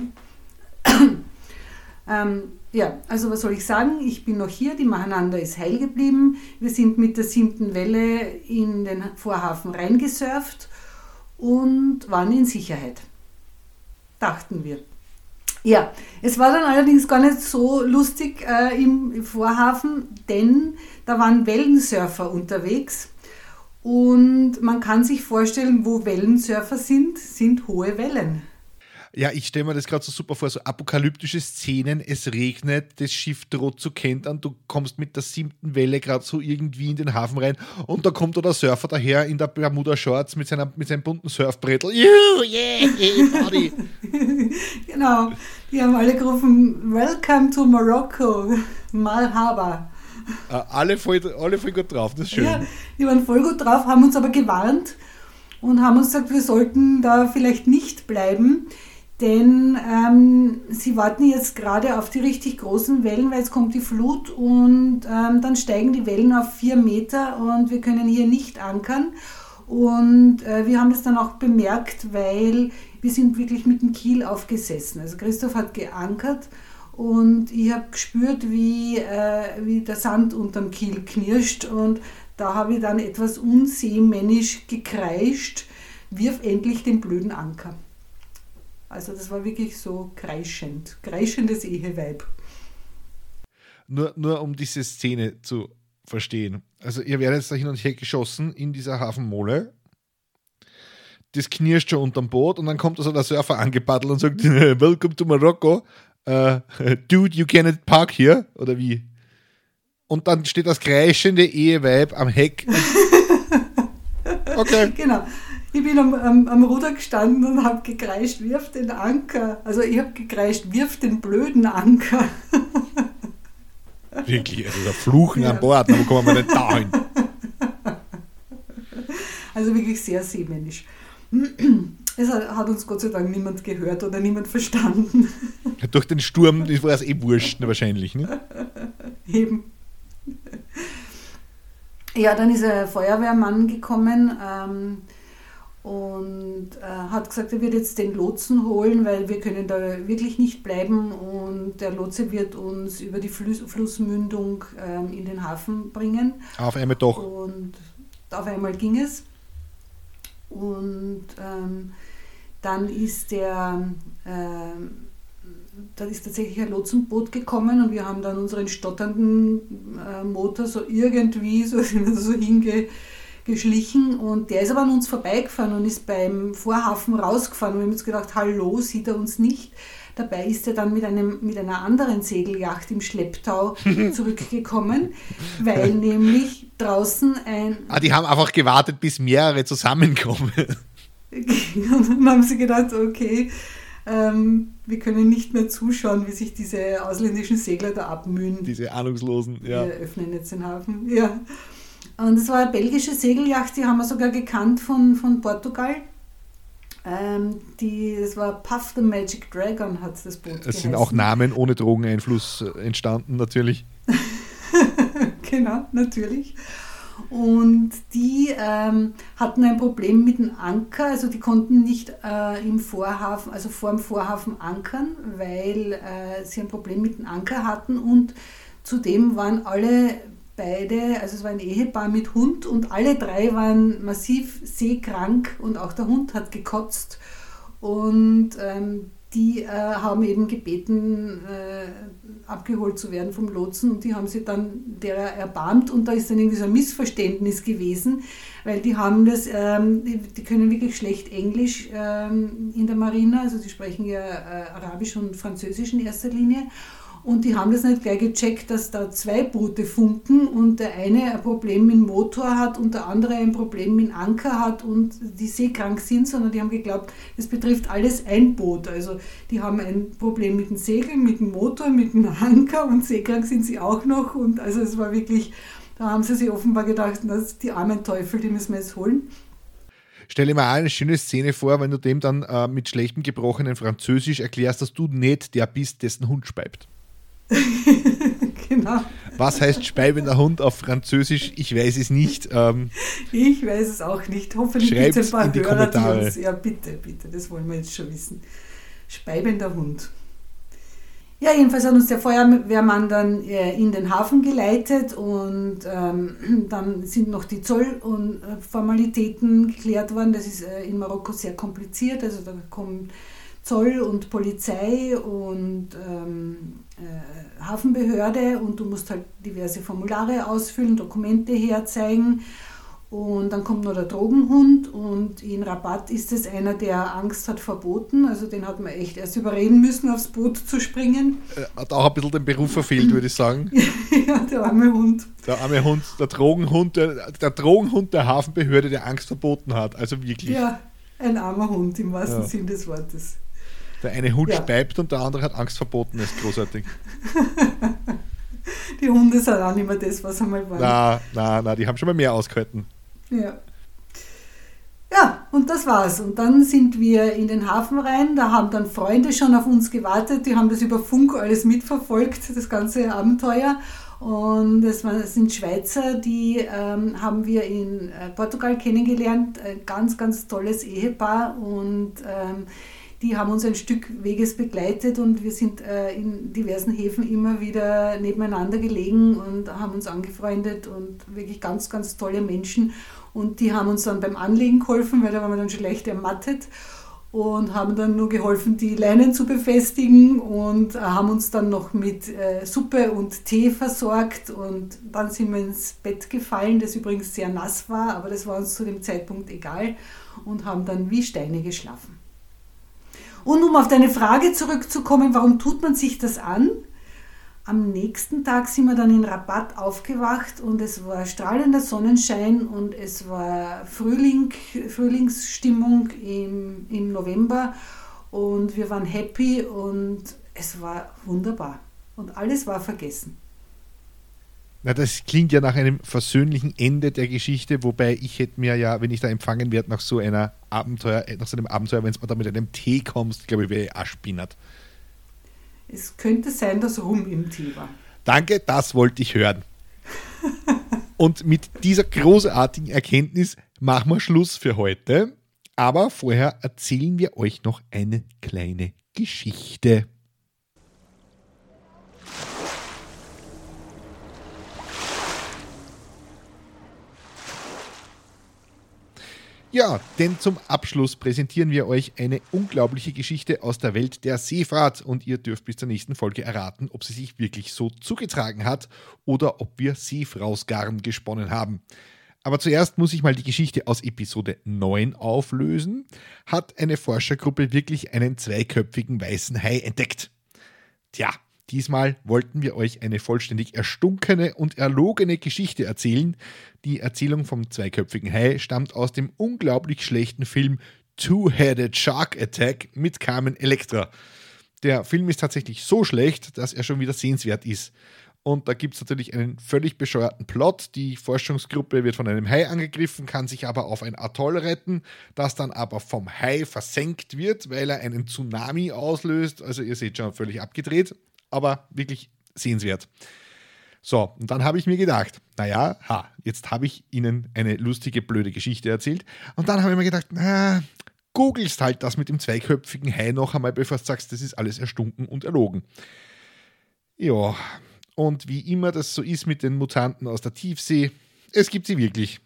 Ja, also was soll ich sagen, ich bin noch hier, die Mahananda ist heil geblieben, wir sind mit der 7. Welle in den Vorhafen reingesurft und waren in Sicherheit, dachten wir. Ja, es war dann allerdings gar nicht so lustig im Vorhafen, denn da waren Wellensurfer unterwegs und man kann sich vorstellen, wo Wellensurfer sind hohe Wellen. Ja, ich stelle mir das gerade so super vor, so apokalyptische Szenen, es regnet, das Schiff droht zu kentern, du kommst mit der 7. Welle gerade so irgendwie in den Hafen rein und da kommt da der Surfer daher in der Bermuda-Shorts mit seinem bunten Surfbrettel. Yeah, Party! Genau, die haben alle gerufen, Welcome to Morocco, Marhaba. Alle voll gut drauf, das ist schön. Ja, die waren voll gut drauf, haben uns aber gewarnt und haben uns gesagt, wir sollten da vielleicht nicht bleiben, denn sie warten jetzt gerade auf die richtig großen Wellen, weil jetzt kommt die Flut und dann steigen die Wellen auf 4 Meter und wir können hier nicht ankern. Und wir haben das dann auch bemerkt, weil wir sind wirklich mit dem Kiel aufgesessen. Also Christoph hat geankert und ich habe gespürt, wie der Sand unterm Kiel knirscht und da habe ich dann etwas unseemännisch gekreischt, wirf endlich den blöden Anker. Also das war wirklich so kreischendes Eheweib. Nur um diese Szene zu verstehen. Also ihr werdet jetzt da hin und her geschossen in dieser Hafenmole. Das knirscht schon unterm Boot und dann kommt also der Surfer angepaddelt und sagt, Welcome to Morocco. Dude, you cannot park here. Oder wie? Und dann steht das kreischende Eheweib am Heck. Okay. Genau. Ich bin am Ruder gestanden und habe gekreischt, wirf den Anker. Also ich habe gekreischt, wirf den blöden Anker. Wirklich, also der Fluchen an Bord, aber kommen wir nicht da hin. Also wirklich sehr seemännisch. Es hat uns Gott sei Dank niemand gehört oder niemand verstanden. Durch den Sturm, das war es wurscht wahrscheinlich, ne? Eben. Ja, dann ist ein Feuerwehrmann gekommen und hat gesagt, er wird jetzt den Lotsen holen, weil wir können da wirklich nicht bleiben und der Lotse wird uns über die Flussmündung in den Hafen bringen. Auf einmal doch. Und auf einmal ging es. Und dann ist tatsächlich ein Lotsenboot gekommen und wir haben dann unseren stotternden Motor so irgendwie so hingeschlichen und der ist aber an uns vorbeigefahren und ist beim Vorhafen rausgefahren und wir haben uns gedacht, hallo, sieht er uns nicht. Dabei ist er dann mit einer anderen Segelyacht im Schlepptau zurückgekommen, weil nämlich draußen die haben einfach gewartet, bis mehrere zusammenkommen. Und dann haben sie gedacht, okay, wir können nicht mehr zuschauen, wie sich diese ausländischen Segler da abmühen. Diese Ahnungslosen, ja. Wir öffnen jetzt den Hafen, ja. Und es war eine belgische Segelyacht, die haben wir sogar gekannt von Portugal. Das war Puff the Magic Dragon, hat das Boot geheißen. Es sind auch Namen ohne Drogeneinfluss entstanden, natürlich. Genau, natürlich. Und die hatten ein Problem mit dem Anker, also die konnten nicht im Vorhafen, also vor dem Vorhafen ankern, weil sie ein Problem mit dem Anker hatten und zudem waren beide, also es war ein Ehepaar mit Hund und alle 3 waren massiv seekrank und auch der Hund hat gekotzt und die haben eben gebeten, abgeholt zu werden vom Lotsen, und die haben sich dann derer erbarmt, und da ist dann irgendwie so ein Missverständnis gewesen, weil die haben das, die können wirklich schlecht Englisch in der Marine, also die sprechen ja Arabisch und Französisch in erster Linie. Und die haben das nicht gleich gecheckt, dass da 2 Boote funken und der eine ein Problem mit dem Motor hat und der andere ein Problem mit dem Anker hat und die seekrank sind, sondern die haben geglaubt, das betrifft alles ein Boot. Also die haben ein Problem mit dem Segeln, mit dem Motor, mit dem Anker, und seekrank sind sie auch noch. Und also es war wirklich, da haben sie sich offenbar gedacht, dass die armen Teufel, die müssen wir jetzt holen. Stell dir mal eine schöne Szene vor, wenn du dem dann mit schlechtem gebrochenen Französisch erklärst, dass du nicht der bist, dessen Hund speibt. Genau. Was heißt speibender Hund auf Französisch? Ich weiß es nicht. Ich weiß es auch nicht. Hoffentlich gibt es ein paar in die Hörer, Kommentare. die uns... Ja, bitte, das wollen wir jetzt schon wissen. Speibender Hund. Ja, jedenfalls hat uns der Feuerwehrmann dann in den Hafen geleitet, und dann sind noch die Zollformalitäten geklärt worden. Das ist in Marokko sehr kompliziert. Also da kommen Zoll und Polizei und Hafenbehörde, und du musst halt diverse Formulare ausfüllen, Dokumente herzeigen, und dann kommt noch der Drogenhund, und in Rabat ist es einer, der Angst hat vor Booten, also den hat man echt erst überreden müssen, aufs Boot zu springen. Hat auch ein bisschen den Beruf verfehlt, würde ich sagen. Ja, der arme Hund. Der arme Hund, der Drogenhund der Hafenbehörde, der Angst vor Booten hat, also wirklich. Ja, ein armer Hund im wahrsten Sinn des Wortes. Der eine Hund speibt und der andere hat Angst vor Booten, ist großartig. Die Hunde sind auch nicht mehr das, was einmal waren. Na, die haben schon mal mehr ausgehalten. Ja. Ja, und das war's. Und dann sind wir in den Hafen rein, da haben dann Freunde schon auf uns gewartet, die haben das über Funk alles mitverfolgt, das ganze Abenteuer. Und das sind Schweizer, die haben wir in Portugal kennengelernt, ein ganz, ganz tolles Ehepaar, und die haben uns ein Stück Weges begleitet, und wir sind in diversen Häfen immer wieder nebeneinander gelegen und haben uns angefreundet, und wirklich ganz, ganz tolle Menschen. Und die haben uns dann beim Anlegen geholfen, weil da waren wir dann schon leicht ermattet, und haben dann nur geholfen, die Leinen zu befestigen, und haben uns dann noch mit Suppe und Tee versorgt, und dann sind wir ins Bett gefallen, das übrigens sehr nass war, aber das war uns zu dem Zeitpunkt egal, und haben dann wie Steine geschlafen. Und um auf deine Frage zurückzukommen, warum tut man sich das an? Am nächsten Tag sind wir dann in Rabat aufgewacht, und es war strahlender Sonnenschein, und es war Frühlingsstimmung im November, und wir waren happy, und es war wunderbar. Und alles war vergessen. Na, das klingt ja nach einem versöhnlichen Ende der Geschichte, wobei ich hätte mir ja, wenn ich da empfangen werde, nach so einem Abenteuer, wenn du da mit einem Tee kommst, glaube ich, wäre ich auch spinnert. Es könnte sein, dass Rum im Tee war. Danke, das wollte ich hören. Und mit dieser großartigen Erkenntnis machen wir Schluss für heute. Aber vorher erzählen wir euch noch eine kleine Geschichte. Ja, denn zum Abschluss präsentieren wir euch eine unglaubliche Geschichte aus der Welt der Seefahrt, und ihr dürft bis zur nächsten Folge erraten, ob sie sich wirklich so zugetragen hat oder ob wir Seefrausgarn gesponnen haben. Aber zuerst muss ich mal die Geschichte aus Episode 9 auflösen. Hat eine Forschergruppe wirklich einen zweiköpfigen weißen Hai entdeckt? Tja, diesmal wollten wir euch eine vollständig erstunkene und erlogene Geschichte erzählen. Die Erzählung vom zweiköpfigen Hai stammt aus dem unglaublich schlechten Film Two-Headed Shark Attack mit Carmen Electra. Der Film ist tatsächlich so schlecht, dass er schon wieder sehenswert ist. Und da gibt es natürlich einen völlig bescheuerten Plot. Die Forschungsgruppe wird von einem Hai angegriffen, kann sich aber auf ein Atoll retten, das dann aber vom Hai versenkt wird, weil er einen Tsunami auslöst. Also ihr seht schon, völlig abgedreht, aber wirklich sehenswert. So, und dann habe ich mir gedacht, naja, jetzt habe ich Ihnen eine lustige, blöde Geschichte erzählt. Und dann habe ich mir gedacht, googelst halt das mit dem zweiköpfigen Hai noch einmal, bevor du sagst, das ist alles erstunken und erlogen. Ja, und wie immer das so ist mit den Mutanten aus der Tiefsee, es gibt sie wirklich.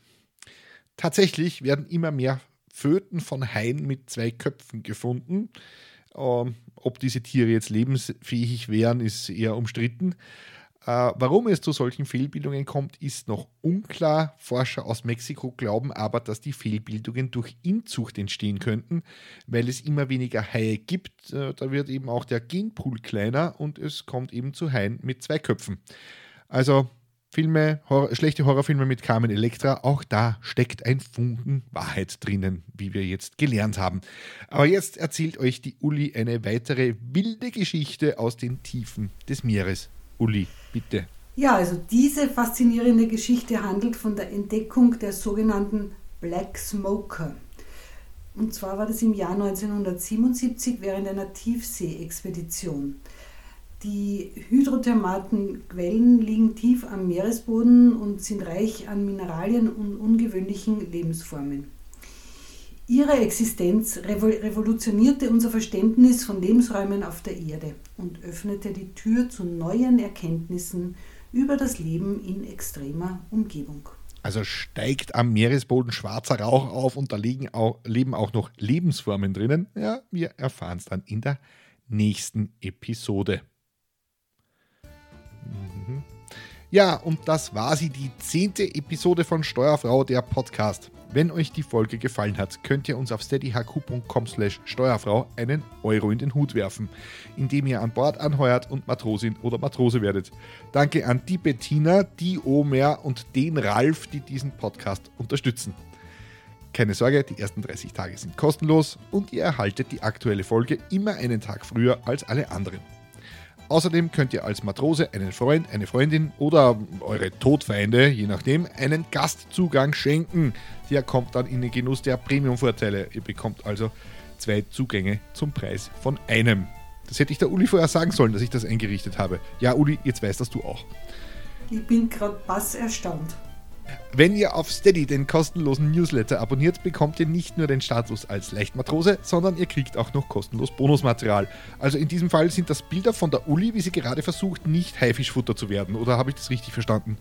Tatsächlich werden immer mehr Föten von Haien mit 2 Köpfen gefunden. Ob diese Tiere jetzt lebensfähig wären, ist eher umstritten. Warum es zu solchen Fehlbildungen kommt, ist noch unklar. Forscher aus Mexiko glauben aber, dass die Fehlbildungen durch Inzucht entstehen könnten, weil es immer weniger Haie gibt. Da wird eben auch der Genpool kleiner und es kommt eben zu Haien mit 2 Köpfen. Also schlechte Horrorfilme mit Carmen Electra, auch da steckt ein Funken Wahrheit drinnen, wie wir jetzt gelernt haben. Aber jetzt erzählt euch die Uli eine weitere wilde Geschichte aus den Tiefen des Meeres. Uli, bitte. Ja, also diese faszinierende Geschichte handelt von der Entdeckung der sogenannten Black Smoker. Und zwar war das im Jahr 1977 während einer Tiefsee-Expedition. Die hydrothermalen Quellen liegen tief am Meeresboden und sind reich an Mineralien und ungewöhnlichen Lebensformen. Ihre Existenz revolutionierte unser Verständnis von Lebensräumen auf der Erde und öffnete die Tür zu neuen Erkenntnissen über das Leben in extremer Umgebung. Also steigt am Meeresboden schwarzer Rauch auf und da leben auch noch Lebensformen drinnen? Ja, wir erfahren es dann in der nächsten Episode. Ja, und das war sie, die 10. Episode von Steuerfrau, der Podcast. Wenn euch die Folge gefallen hat, könnt ihr uns auf steadyhq.com/Steuerfrau einen Euro in den Hut werfen, indem ihr an Bord anheuert und Matrosin oder Matrose werdet. Danke an die Bettina, die Omer und den Ralf, die diesen Podcast unterstützen. Keine Sorge, die ersten 30 Tage sind kostenlos und ihr erhaltet die aktuelle Folge immer einen Tag früher als alle anderen. Außerdem könnt ihr als Matrose einen Freund, eine Freundin oder eure Todfeinde, je nachdem, einen Gastzugang schenken. Der kommt dann in den Genuss der Premium-Vorteile. Ihr bekommt also 2 Zugänge zum Preis von einem. Das hätte ich der Uli vorher sagen sollen, dass ich das eingerichtet habe. Ja, Uli, jetzt weißt das du auch. Ich bin gerade erstaunt. Wenn ihr auf Steady den kostenlosen Newsletter abonniert, bekommt ihr nicht nur den Status als Leichtmatrose, sondern ihr kriegt auch noch kostenlos Bonusmaterial. Also in diesem Fall sind das Bilder von der Uli, wie sie gerade versucht, nicht Haifischfutter zu werden. Oder habe ich das richtig verstanden?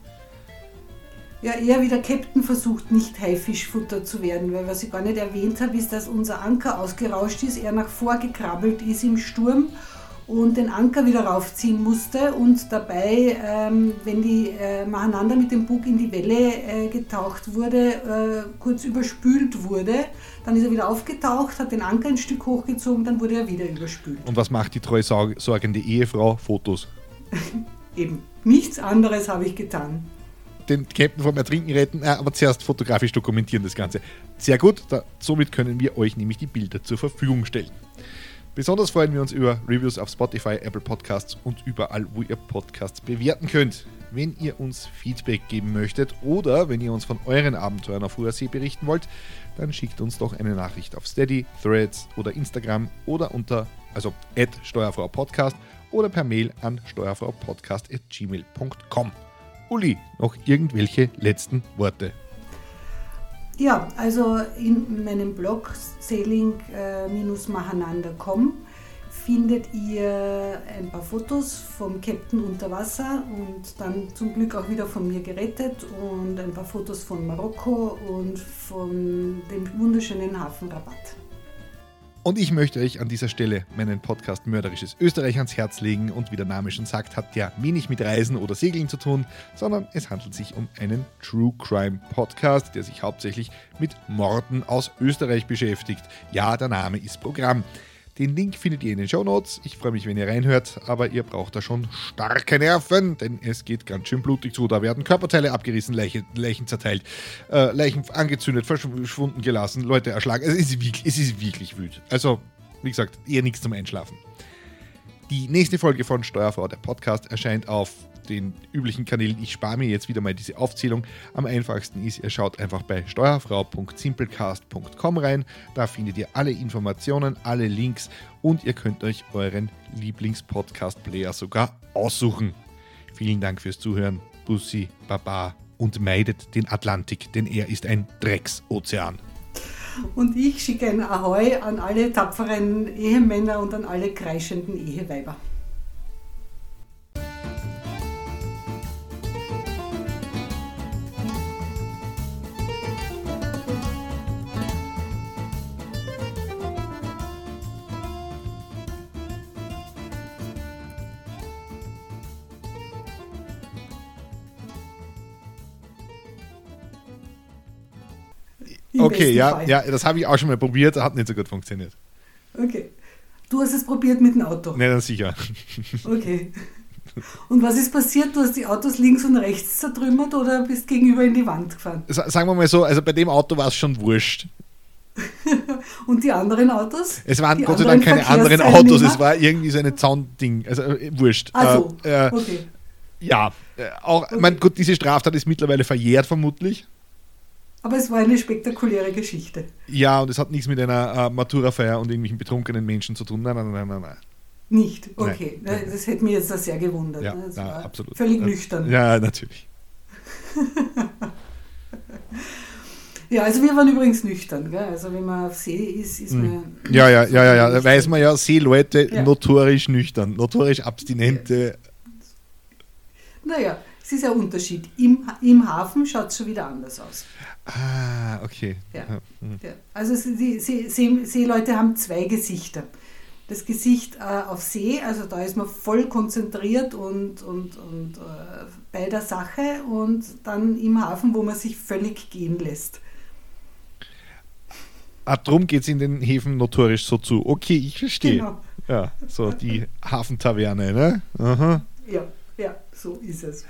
Ja, eher wie der Captain versucht, nicht Haifischfutter zu werden, weil was ich gar nicht erwähnt habe, ist, dass unser Anker ausgerauscht ist, er nach vorgekrabbelt ist im Sturm und den Anker wieder raufziehen musste und dabei, wenn die nacheinander mit dem Bug in die Welle getaucht wurde, kurz überspült wurde. Dann ist er wieder aufgetaucht, hat den Anker ein Stück hochgezogen, dann wurde er wieder überspült. Und was macht die treu sorgende Ehefrau? Fotos. Eben, nichts anderes habe ich getan. Den Captain vom Ertrinken retten, aber zuerst fotografisch dokumentieren das Ganze. Sehr gut, somit können wir euch nämlich die Bilder zur Verfügung stellen. Besonders freuen wir uns über Reviews auf Spotify, Apple Podcasts und überall, wo ihr Podcasts bewerten könnt. Wenn ihr uns Feedback geben möchtet oder wenn ihr uns von euren Abenteuern auf hoher See berichten wollt, dann schickt uns doch eine Nachricht auf Steady, Threads oder Instagram oder unter @steuerfraupodcast oder per Mail an steuerfraupodcast@gmail.com. Uli, noch irgendwelche letzten Worte? Ja, also in meinem Blog sailing-mahananda.com findet ihr ein paar Fotos vom Captain unter Wasser und dann zum Glück auch wieder von mir gerettet und ein paar Fotos von Marokko und von dem wunderschönen Hafen Rabat. Und ich möchte euch an dieser Stelle meinen Podcast Mörderisches Österreich ans Herz legen und wie der Name schon sagt, hat der wenig mit Reisen oder Segeln zu tun, sondern es handelt sich um einen True Crime Podcast, der sich hauptsächlich mit Morden aus Österreich beschäftigt. Ja, der Name ist Programm. Den Link findet ihr in den Shownotes. Ich freue mich, wenn ihr reinhört, aber ihr braucht da schon starke Nerven, denn es geht ganz schön blutig zu. Da werden Körperteile abgerissen, Leichen zerteilt, Leichen angezündet, verschwunden gelassen, Leute erschlagen. Es ist wirklich wütend. Also, wie gesagt, eher nichts zum Einschlafen. Die nächste Folge von Steuerfrau, der Podcast, erscheint auf den üblichen Kanälen. Ich spare mir jetzt wieder mal diese Aufzählung. Am einfachsten ist, ihr schaut einfach bei steuerfrau.simplecast.com rein. Da findet ihr alle Informationen, alle Links und ihr könnt euch euren Lieblings-Podcast-Player sogar aussuchen. Vielen Dank fürs Zuhören. Bussi, Baba und meidet den Atlantik, denn er ist ein Drecksozean. Und ich schicke ein Ahoi an alle tapferen Ehemänner und an alle kreischenden Eheweiber. Okay, besten ja, Fall. ja, das habe ich auch schon mal probiert, hat nicht so gut funktioniert. Okay. Du hast es probiert mit dem Auto. Ne, dann sicher. Okay. Und was ist passiert? Du hast die Autos links und rechts zertrümmert oder bist gegenüber in die Wand gefahren? Sagen wir mal so, also bei dem Auto war es schon wurscht. Und die anderen Autos? Es waren Die Gott sei Dank keine anderen Verkehrsteilnehmer? Autos, es war irgendwie so ein Zaunding, also wurscht. Also, okay. Ja, auch, ich meine, gut, diese Straftat ist mittlerweile verjährt vermutlich. Aber es war eine spektakuläre Geschichte. Ja, und es hat nichts mit einer Matura-Feier und irgendwelchen betrunkenen Menschen zu tun. Nein. Nicht? Okay. Nein. Das hätte mich jetzt sehr gewundert. Ja, Ne? Das na, war absolut. völlig nüchtern. Ja, natürlich. Ja, also wir waren übrigens nüchtern. Gell? Also wenn man auf See ist man... Ja. so Da weiß man ja, Seeleute Ja. notorisch nüchtern, notorisch abstinente. Naja, es ist ja ein Unterschied. Im Hafen schaut es schon wieder anders aus. Ah, okay. Ja. Ja. Also die Seeleute haben zwei Gesichter. Das Gesicht auf See, also da ist man voll konzentriert und bei der Sache, und dann im Hafen, wo man sich völlig gehen lässt. Drum geht es in den Häfen notorisch so zu. Okay, ich verstehe. Genau. Ja, so die Hafentaverne, ne? Aha. Ja, so ist es.